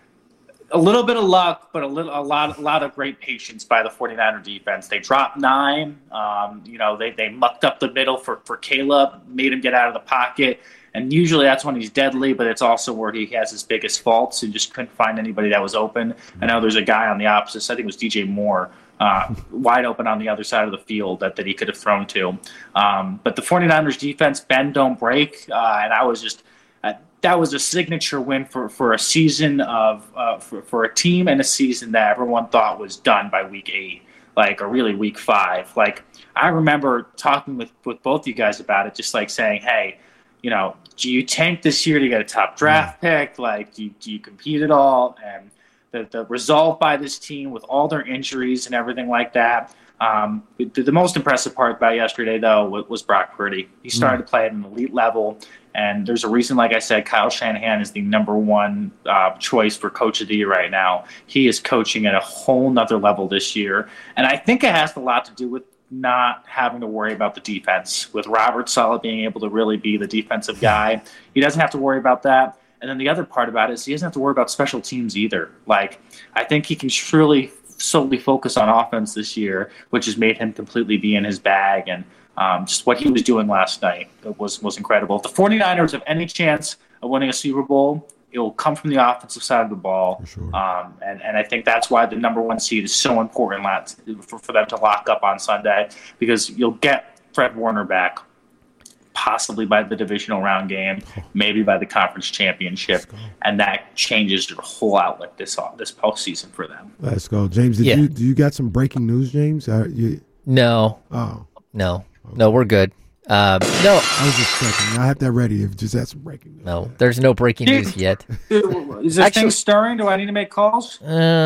[SPEAKER 8] a little bit of luck, but a lot of great patience by the 49er defense. They dropped 9. They mucked up the middle for Caleb, made him get out of the pocket. And usually that's when he's deadly, but it's also where he has his biggest faults. He just couldn't find anybody that was open. I know there's a guy on the opposite side, I think it was DJ Moore, wide open on the other side of the field that he could have thrown to. But the 49ers defense, bend, don't break. And I was just that was a signature win for a season for a team and a season that everyone thought was done by week 8, or really week 5. Like I remember talking with both you guys about it, just like saying, hey, do you tank this year to get a top draft pick? Like, do you compete at all? And the resolve by this team with all their injuries and everything like that. The most impressive part about yesterday, though, was Brock Purdy. He started to play at an elite level, and there's a reason, like I said, Kyle Shanahan is the number one choice for Coach of the Year right now. He is coaching at a whole nother level this year, and I think it has a lot to do with not having to worry about the defense. With Robert Saleh being able to really be the defensive guy, he doesn't have to worry about that. And then the other part about it is he doesn't have to worry about special teams either. Like, I think he can truly solely focus on offense this year, which has made him completely be in his bag. And just what he was doing last night was incredible. If the 49ers have any chance of winning a Super Bowl, it will come from the offensive side of the ball. For sure. And I think that's why the number 1 seed is so important for them to lock up on Sunday, because you'll get Fred Warner back, possibly by the divisional round game, maybe by the conference championship, and that changes your whole outlook this postseason for them.
[SPEAKER 3] Let's go, James. Do you got some breaking news, James?
[SPEAKER 4] No.
[SPEAKER 3] Oh,
[SPEAKER 4] no, we're good. No,
[SPEAKER 3] I was just checking. I have that ready. If just had some breaking news.
[SPEAKER 4] No, there's no breaking news yet.
[SPEAKER 8] Is this thing stirring? Do I need to make calls?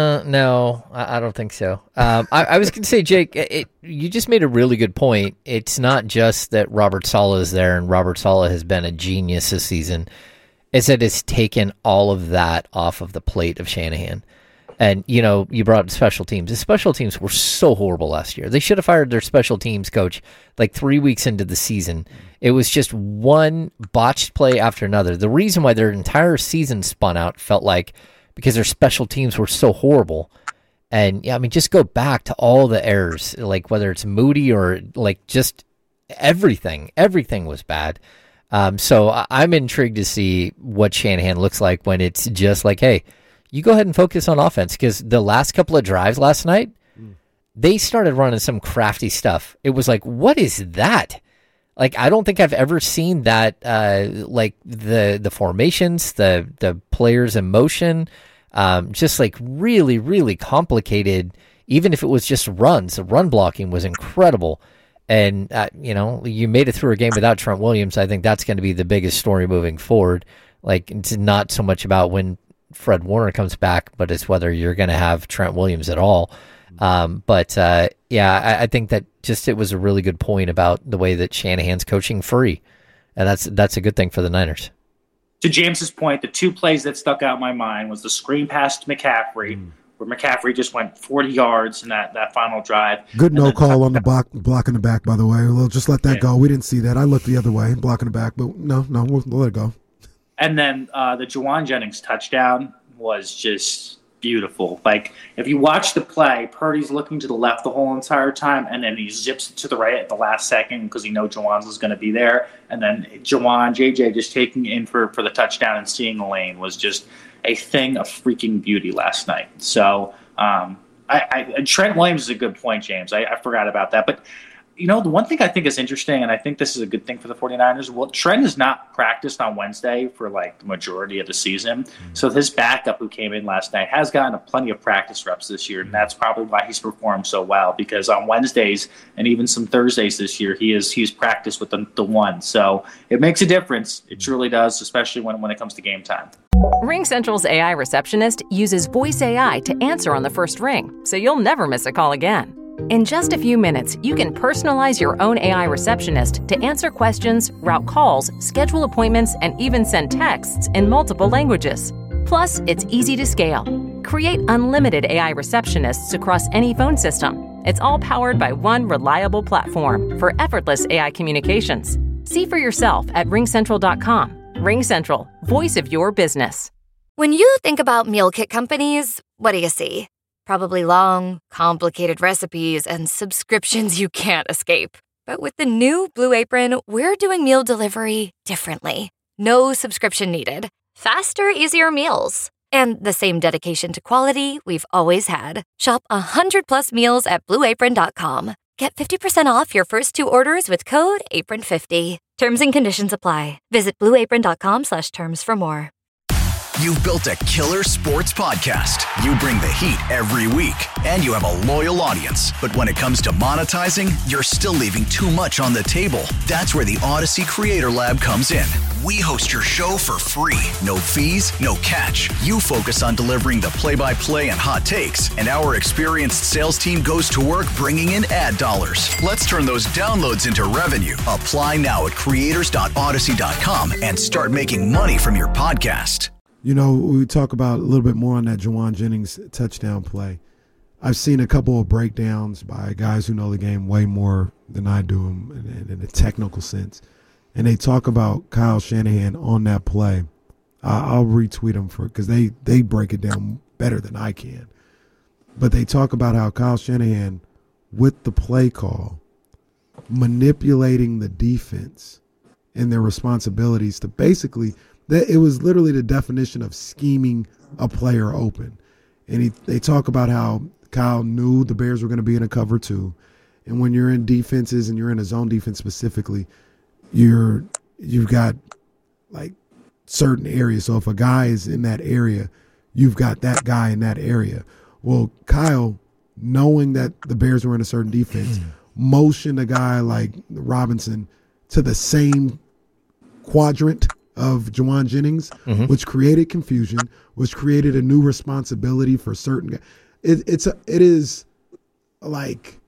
[SPEAKER 4] No, I don't think so. I was going to say, Jake, you just made a really good point. It's not just that Robert Saleh is there, and Robert Saleh has been a genius this season. It's that it's taken all of that off of the plate of Shanahan. And, you brought up special teams. The special teams were so horrible last year. They should have fired their special teams coach like 3 weeks into the season. It was just one botched play after another. The reason why their entire season spun out felt like because their special teams were so horrible. And, just go back to all the errors, like whether it's Moody or like just everything was bad. So I'm intrigued to see what Shanahan looks like when it's just like, hey, you go ahead and focus on offense, because the last couple of drives last night, they started running some crafty stuff. It was like, what is that? Like, I don't think I've ever seen that, like the formations, the players in motion, just like really, really complicated. Even if it was just runs, the run blocking was incredible. And, you made it through a game without Trent Williams. I think that's going to be the biggest story moving forward. Like, it's not so much about when Fred Warner comes back, but it's whether you're going to have Trent Williams at all. I think that just it was a really good point about the way that Shanahan's coaching free. And that's a good thing for the Niners.
[SPEAKER 8] To James's point, the two plays that stuck out in my mind was the screen pass to McCaffrey, where McCaffrey just went 40 yards in that final drive.
[SPEAKER 3] Good no call on the block in the back, by the way. We'll just let that go. We didn't see that. I looked the other way, blocking the back, but no, we'll let it go.
[SPEAKER 8] And then the Jauan Jennings touchdown was just beautiful. Like, if you watch the play, Purdy's looking to the left the whole entire time, and then he zips it to the right at the last second because he knows Jauan's was going to be there. And then JJ just taking it in for the touchdown and seeing the lane was just a thing of freaking beauty last night. So Trent Williams is a good point, James. I forgot about that. But, the one thing I think is interesting, and I think this is a good thing for the 49ers, well, Trent has not practiced on Wednesday for, the majority of the season. So his backup, who came in last night, has gotten plenty of practice reps this year, and that's probably why he's performed so well, because on Wednesdays and even some Thursdays this year, he's practiced with the one. So it makes a difference. It truly does, especially when it comes to game time.
[SPEAKER 1] RingCentral's AI receptionist uses voice AI to answer on the first ring, so you'll never miss a call again. In just a few minutes, you can personalize your own AI receptionist to answer questions, route calls, schedule appointments, and even send texts in multiple languages. Plus, it's easy to scale. Create unlimited AI receptionists across any phone system. It's all powered by one reliable platform for effortless AI communications. See for yourself at RingCentral.com. RingCentral, voice of your business.
[SPEAKER 7] When you think about meal kit companies, what do you see? Probably long, complicated recipes and subscriptions you can't escape. But with the new Blue Apron, we're doing meal delivery differently. No subscription needed. Faster, easier meals. And the same dedication to quality we've always had. Shop 100+ meals at BlueApron.com. Get 50% off your first 2 orders with code APRON50. Terms and conditions apply. Visit BlueApron.com/terms for more.
[SPEAKER 2] You've built a killer sports podcast. You bring the heat every week, and you have a loyal audience. But when it comes to monetizing, you're still leaving too much on the table. That's where the Odyssey Creator Lab comes in. We host your show for free. No fees, no catch. You focus on delivering the play-by-play and hot takes, and our experienced sales team goes to work bringing in ad dollars. Let's turn those downloads into revenue. Apply now at creators.odyssey.com and start making money from your podcast.
[SPEAKER 3] We talk about a little bit more on that Jauan Jennings touchdown play. I've seen a couple of breakdowns by guys who know the game way more than I do in a technical sense. And they talk about Kyle Shanahan on that play. I'll retweet them because they break it down better than I can. But they talk about how Kyle Shanahan, with the play call, manipulating the defense and their responsibilities to basically – it was literally the definition of scheming a player open. And they talk about how Kyle knew the Bears were going to be in a cover 2. And when you're in defenses and you're in a zone defense specifically, you've got like certain areas. So if a guy is in that area, you've got that guy in that area. Well, Kyle, knowing that the Bears were in a certain defense, motioned a guy like Robinson to the same quadrant of Jauan Jennings, which created confusion, which created a new responsibility for certain guys. It is like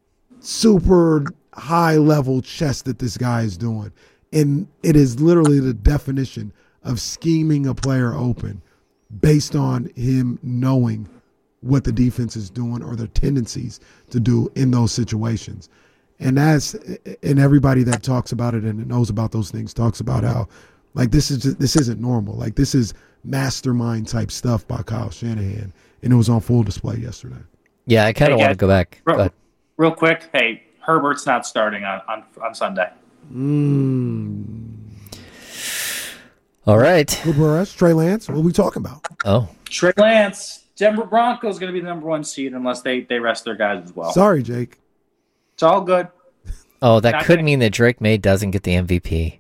[SPEAKER 3] super high level chess that this guy is doing. And it is literally the definition of scheming a player open based on him knowing what the defense is doing or their tendencies to do in those situations. And everybody that talks about it and knows about those things talks about how this isn't normal. Like, this is mastermind type stuff by Kyle Shanahan, and it was on full display yesterday.
[SPEAKER 4] Yeah, I kind of want to go back.
[SPEAKER 8] Real quick, hey, Herbert's not starting on Sunday.
[SPEAKER 4] All right.
[SPEAKER 3] Cooper Rush, Trey Lance. What are we talking about?
[SPEAKER 4] Oh,
[SPEAKER 8] Trey Lance, Denver Broncos going to be the number 1 seed unless they rest their guys as well.
[SPEAKER 3] Sorry, Jake.
[SPEAKER 8] It's all good.
[SPEAKER 4] Oh, that could mean that Drake May doesn't get the MVP.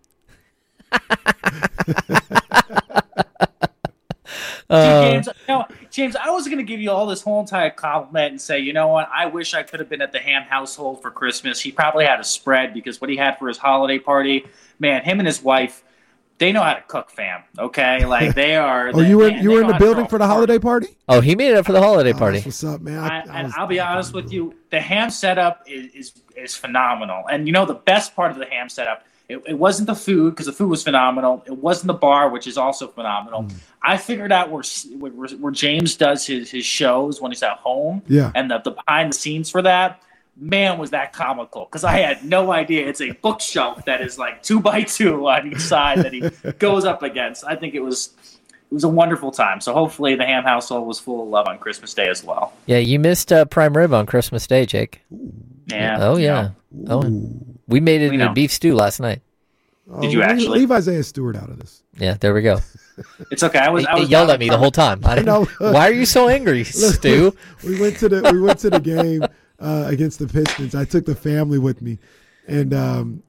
[SPEAKER 8] James, I was going to give you all this whole entire compliment and say, you know what? I wish I could have been at the Ham household for Christmas. He probably had a spread because what he had for his holiday party, man, him and his wife, they know how to cook, fam. Okay, like they are.
[SPEAKER 3] You were in the building for the holiday party?
[SPEAKER 4] Oh, he made it up for the holiday party.
[SPEAKER 3] What's up, man?
[SPEAKER 8] I'll be honest with you, the ham setup is phenomenal. And you know the best part of the ham setup. It wasn't the food, because the food was phenomenal. It wasn't the bar, which is also phenomenal. I figured out where James does his shows when he's at home.
[SPEAKER 3] Yeah.
[SPEAKER 8] And the behind the scenes for that, man, was that comical. Because I had no idea. It's a bookshelf that is like 2x2 on each side that he goes up against. I think it was a wonderful time. So hopefully the Ham household was full of love on Christmas Day as well.
[SPEAKER 4] Yeah, you missed prime rib on Christmas Day, Jake.
[SPEAKER 8] Yeah.
[SPEAKER 4] Oh, yeah. Oh, we made it into beef stew last night.
[SPEAKER 8] Did you actually?
[SPEAKER 3] Leave Isaiah Stewart out of this.
[SPEAKER 4] Yeah, there we go.
[SPEAKER 8] It's okay. I was
[SPEAKER 4] yelled at me the whole time. I know. Why are you so angry, Stu?
[SPEAKER 3] We went to the game against the Pistons. I took the family with me, and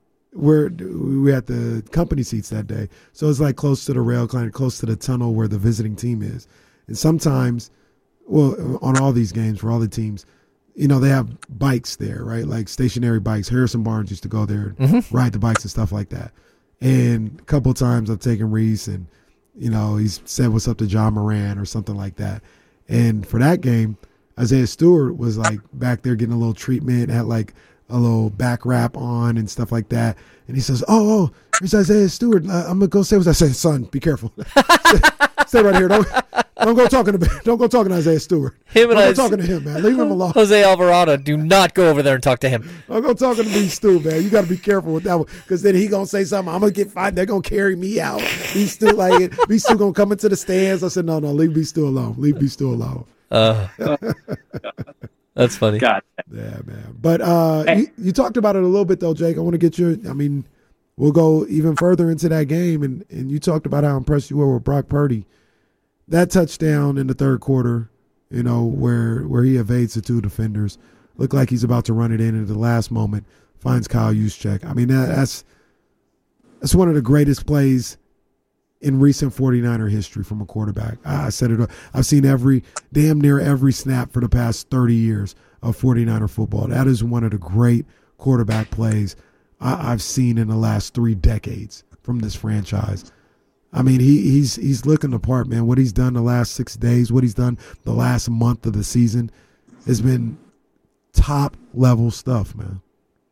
[SPEAKER 3] we had the company seats that day, so it's like close to the rail, kind of close to the tunnel where the visiting team is. And sometimes, well, on all these games for all the teams, you know, they have bikes there, right? Like stationary bikes. Harrison Barnes used to go there and ride the bikes and stuff like that. And a couple of times I've taken Reese and, you know, he's said what's up to John Moran or something like that. And for that game, Isaiah Stewart was like back there getting a little treatment, had like a little back wrap on and stuff like that. And he says, oh, here's Isaiah Stewart. I'm going to go say what I say. Son, be careful. Stay right here. Don't go talking to Isaiah Stewart. Don't go talking to him, man. Leave him alone.
[SPEAKER 4] Jose Alvarado, do not go over there and talk to him.
[SPEAKER 3] Don't go talking to me, Stu, man. You got to be careful with that one, because then he gonna say something. I'm gonna get fined. They're gonna carry me out. B Stu gonna come into the stands. I said, no, leave B Stu alone. Leave B Stu alone.
[SPEAKER 4] That's funny.
[SPEAKER 8] God.
[SPEAKER 3] Yeah, man. But you talked about it a little bit though, Jake. I want to get your. I mean, we'll go even further into that game, and you talked about how impressed you were with Brock Purdy. That touchdown in the third quarter, you know, where he evades the two defenders, looked like he's about to run it in, and at the last moment finds Kyle Juszczyk. I mean, that's one of the greatest plays in recent 49er history from a quarterback. I said it. I've seen damn near every snap for the past 30 years of 49er football. That is one of the great quarterback plays I've seen in the last 3 decades from this franchise. I mean, he's looking the part, man. What he's done the last 6 days, what he's done the last month of the season has been top-level stuff, man.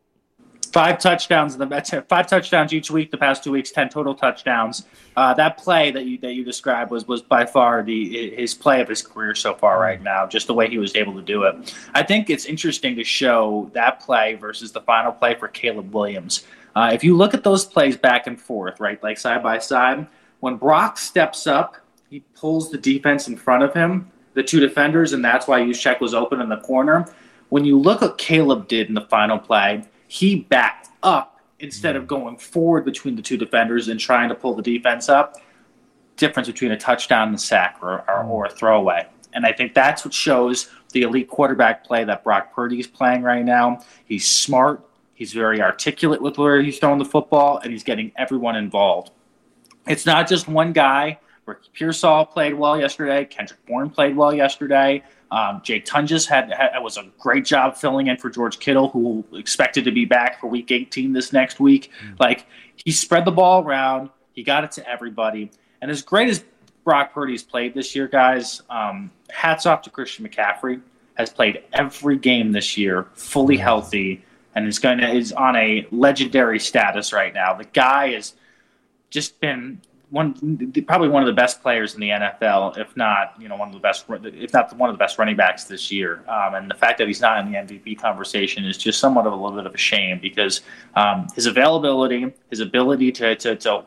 [SPEAKER 8] 5 touchdowns each week. The past 2 weeks, 10 total touchdowns. That play that you described was by far his play of his career so far right now. Just the way he was able to do it. I think it's interesting to show that play versus the final play for Caleb Williams. If you look at those plays back and forth, right, like side by side, when Brock steps up, he pulls the defense in front of him, the 2 defenders, and that's why Juszczyk was open in the corner. When you look at what Caleb did in the final play, he backed up instead of going forward between the 2 defenders and trying to pull the defense up. Difference between a touchdown and a sack or a throwaway. And I think that's what shows the elite quarterback play that Brock Purdy is playing right now. He's smart. He's very articulate with where he's throwing the football, and he's getting everyone involved. It's not just one guy. Ricky Pearsall played well yesterday. Kendrick Bourne played well yesterday. Jake Tunges was a great job filling in for George Kittle, who expected to be back for Week 18 this next week. Like, he spread the ball around. He got it to everybody. And as great as Brock Purdy's played this year, guys, hats off to Christian McCaffrey. Has played every game this year, fully healthy, and is on a legendary status right now. The guy has just been probably one of the best players in the NFL, if not one of the best running backs this year. And the fact that he's not in the MVP conversation is just somewhat of a little bit of a shame, because his availability, his ability to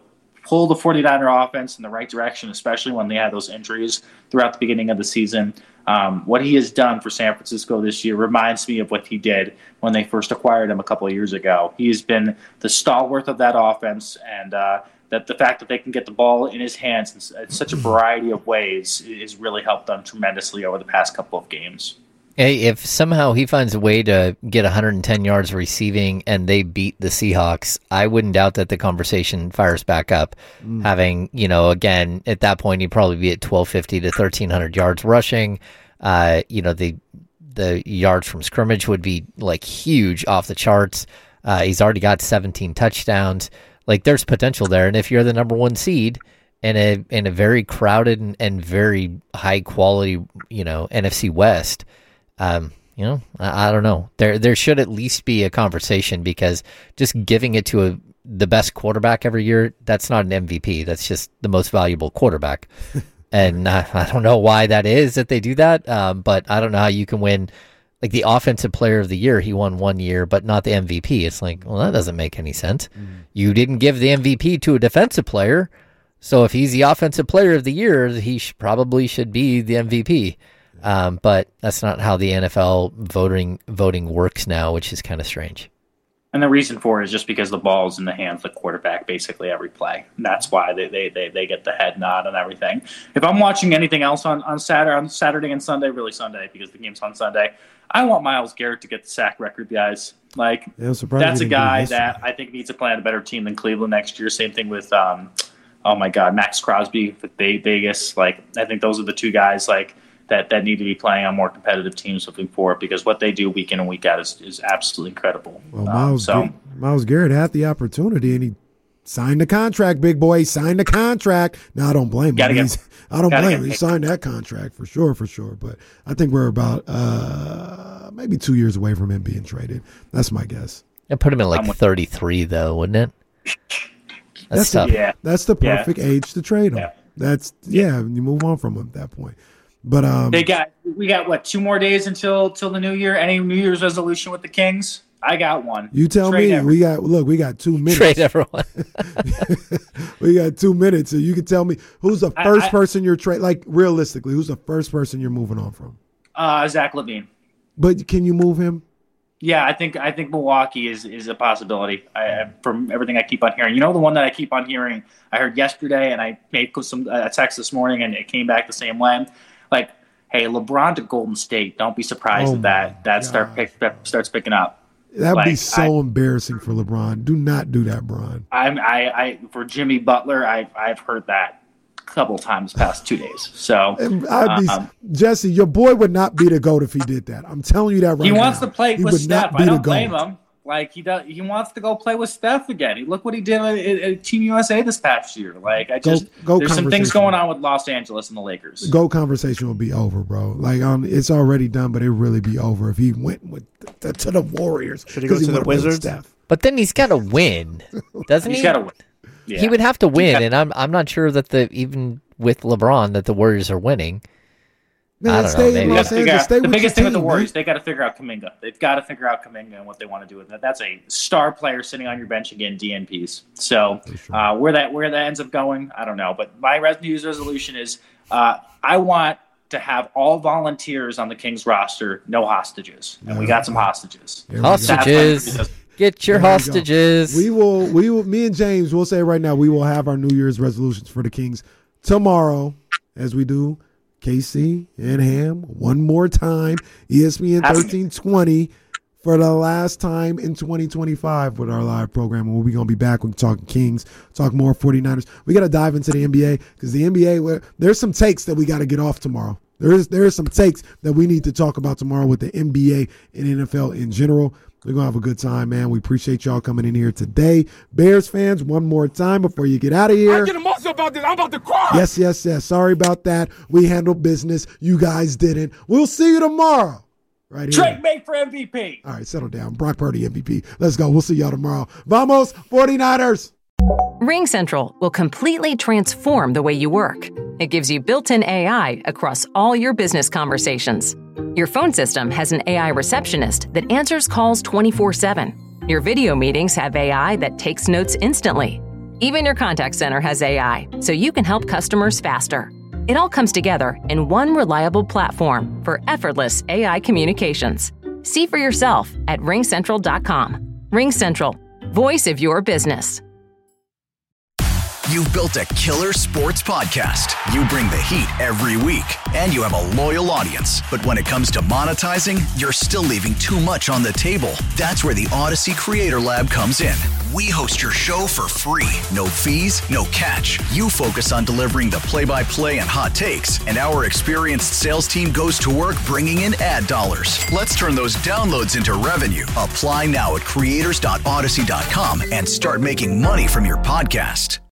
[SPEAKER 8] pull the 49er offense in the right direction, especially when they had those injuries throughout the beginning of the season. What he has done for San Francisco this year reminds me of what he did when they first acquired him a couple of years ago. He has been the stalwart of that offense, and that the fact that they can get the ball in his hands in such a variety of ways has really helped them tremendously over the past couple of games.
[SPEAKER 4] Hey, if somehow he finds a way to get 110 yards receiving and they beat the Seahawks, I wouldn't doubt that the conversation fires back up. Having, again, at that point, he'd probably be at 1,250 to 1,300 yards rushing. The yards from scrimmage would be like huge off the charts. He's already got 17 touchdowns. Like, there's potential there. And if you're the number one seed in a very crowded and very high quality, NFC West, I don't know. There should at least be a conversation, because just giving it to the best quarterback every year, that's not an MVP. That's just the most valuable quarterback. And I don't know why that is that they do that. But I don't know how you can win. Like, the offensive player of the year, he won 1 year, but not the MVP. It's like, well, that doesn't make any sense. You didn't give the MVP to a defensive player. So if he's the offensive player of the year, he probably should be the MVP. But that's not how the NFL voting works now, which is kind of strange.
[SPEAKER 8] And the reason for it is just because the ball's in the hands of the quarterback basically every play. And that's why they get the head nod and everything. If I'm watching anything else on Saturday and Sunday, really Sunday because the game's on Sunday, I want Myles Garrett to get the sack record, guys. Like, that's a guy that I think needs to play on a better team than Cleveland next year. Same thing with, Max Crosby with Vegas. Like, I think those are the two guys that need to be playing on more competitive teams looking forward, because what they do week in and week out is absolutely incredible.
[SPEAKER 3] Well, Myles Garrett had the opportunity, and he signed the contract, big boy. He signed the contract. Now, I don't blame him. I don't blame him. He signed that contract for sure. But I think we're about maybe 2 years away from him being traded. That's my guess.
[SPEAKER 4] I'd put him at like 33, though, wouldn't it? That's tough.
[SPEAKER 3] That's the perfect age to trade him. You move on from him at that point. But
[SPEAKER 8] we got what, 2 more days until the new year? Any New Year's resolution with the Kings? I got one.
[SPEAKER 3] You tell me. We got 2 minutes.
[SPEAKER 4] Trade everyone.
[SPEAKER 3] We got 2 minutes, so you can tell me who's the first person you're trading. Like, realistically, who's the first person you're moving on from?
[SPEAKER 8] Zach LaVine.
[SPEAKER 3] But can you move him?
[SPEAKER 8] Yeah, I think Milwaukee is a possibility. From everything I keep on hearing, the one that I keep on hearing, I heard yesterday, and I made some text this morning, and it came back the same way. Like, hey, LeBron to Golden State. Don't be surprised if that starts picking up.
[SPEAKER 3] That would be so embarrassing for LeBron. Do not do that, Bron.
[SPEAKER 8] For Jimmy Butler, I've heard that a couple times the past 2 days. So
[SPEAKER 3] Jesse, your boy would not be the GOAT if he did that. I'm telling you that right now.
[SPEAKER 8] He wants to play with Steph. I don't blame him. Like, he wants to go play with Steph again. Look what he did at Team USA this past year. Like, there's some things going on with Los Angeles and the Lakers.
[SPEAKER 3] GOAT conversation will be over, bro. Like, it's already done, but it'll really be over if he went to the Warriors.
[SPEAKER 6] Should he go to the Wizards?
[SPEAKER 4] But then he's got to win, doesn't he?
[SPEAKER 8] He's got to win. Yeah.
[SPEAKER 4] He would have to win, and I'm not sure that even with LeBron that the Warriors are winning.
[SPEAKER 3] Man, I don't know.
[SPEAKER 8] The biggest thing with the Warriors, they got to figure out Kuminga. They've got to figure out Kuminga and what they want to do with that. That's a star player sitting on your bench again, DNPs. So where that ends up going, I don't know. But my New Year's resolution is I want to have all volunteers on the Kings roster, no hostages, and we got some hostages.
[SPEAKER 4] Hostages. Get your hostages.
[SPEAKER 3] We will. Me and James will say right now, we will have our New Year's resolutions for the Kings tomorrow, as we do KC and Ham one more time. ESPN 1320 for the last time in 2025 with our live program. And we're going to be back. We're talking Kings, talk more 49ers. We got to dive into the NBA because the NBA, there's some takes that we got to get off tomorrow. There is some takes that we need to talk about tomorrow with the NBA and NFL in general. We're going to have a good time, man. We appreciate y'all coming in here today. Bears fans, one more time before you get out of here.
[SPEAKER 9] I get emotional about this. I'm about to cry.
[SPEAKER 3] Yes. Sorry about that. We handled business. You guys didn't. We'll see you tomorrow. Right here.
[SPEAKER 8] Drake made for MVP.
[SPEAKER 3] All right, settle down. Brock Purdy MVP. Let's go. We'll see y'all tomorrow. Vamos, 49ers.
[SPEAKER 1] RingCentral will completely transform the way you work. It gives you built-in AI across all your business conversations. Your phone system has an AI receptionist that answers calls 24/7. Your video meetings have AI that takes notes instantly. Even your contact center has AI, so you can help customers faster. It all comes together in one reliable platform for effortless AI communications. See for yourself at RingCentral.com. RingCentral, voice of your business.
[SPEAKER 2] You've built a killer sports podcast. You bring the heat every week, and you have a loyal audience. But when it comes to monetizing, you're still leaving too much on the table. That's where the Odyssey Creator Lab comes in. We host your show for free. No fees, no catch. You focus on delivering the play-by-play and hot takes, and our experienced sales team goes to work bringing in ad dollars. Let's turn those downloads into revenue. Apply now at creators.odyssey.com and start making money from your podcast.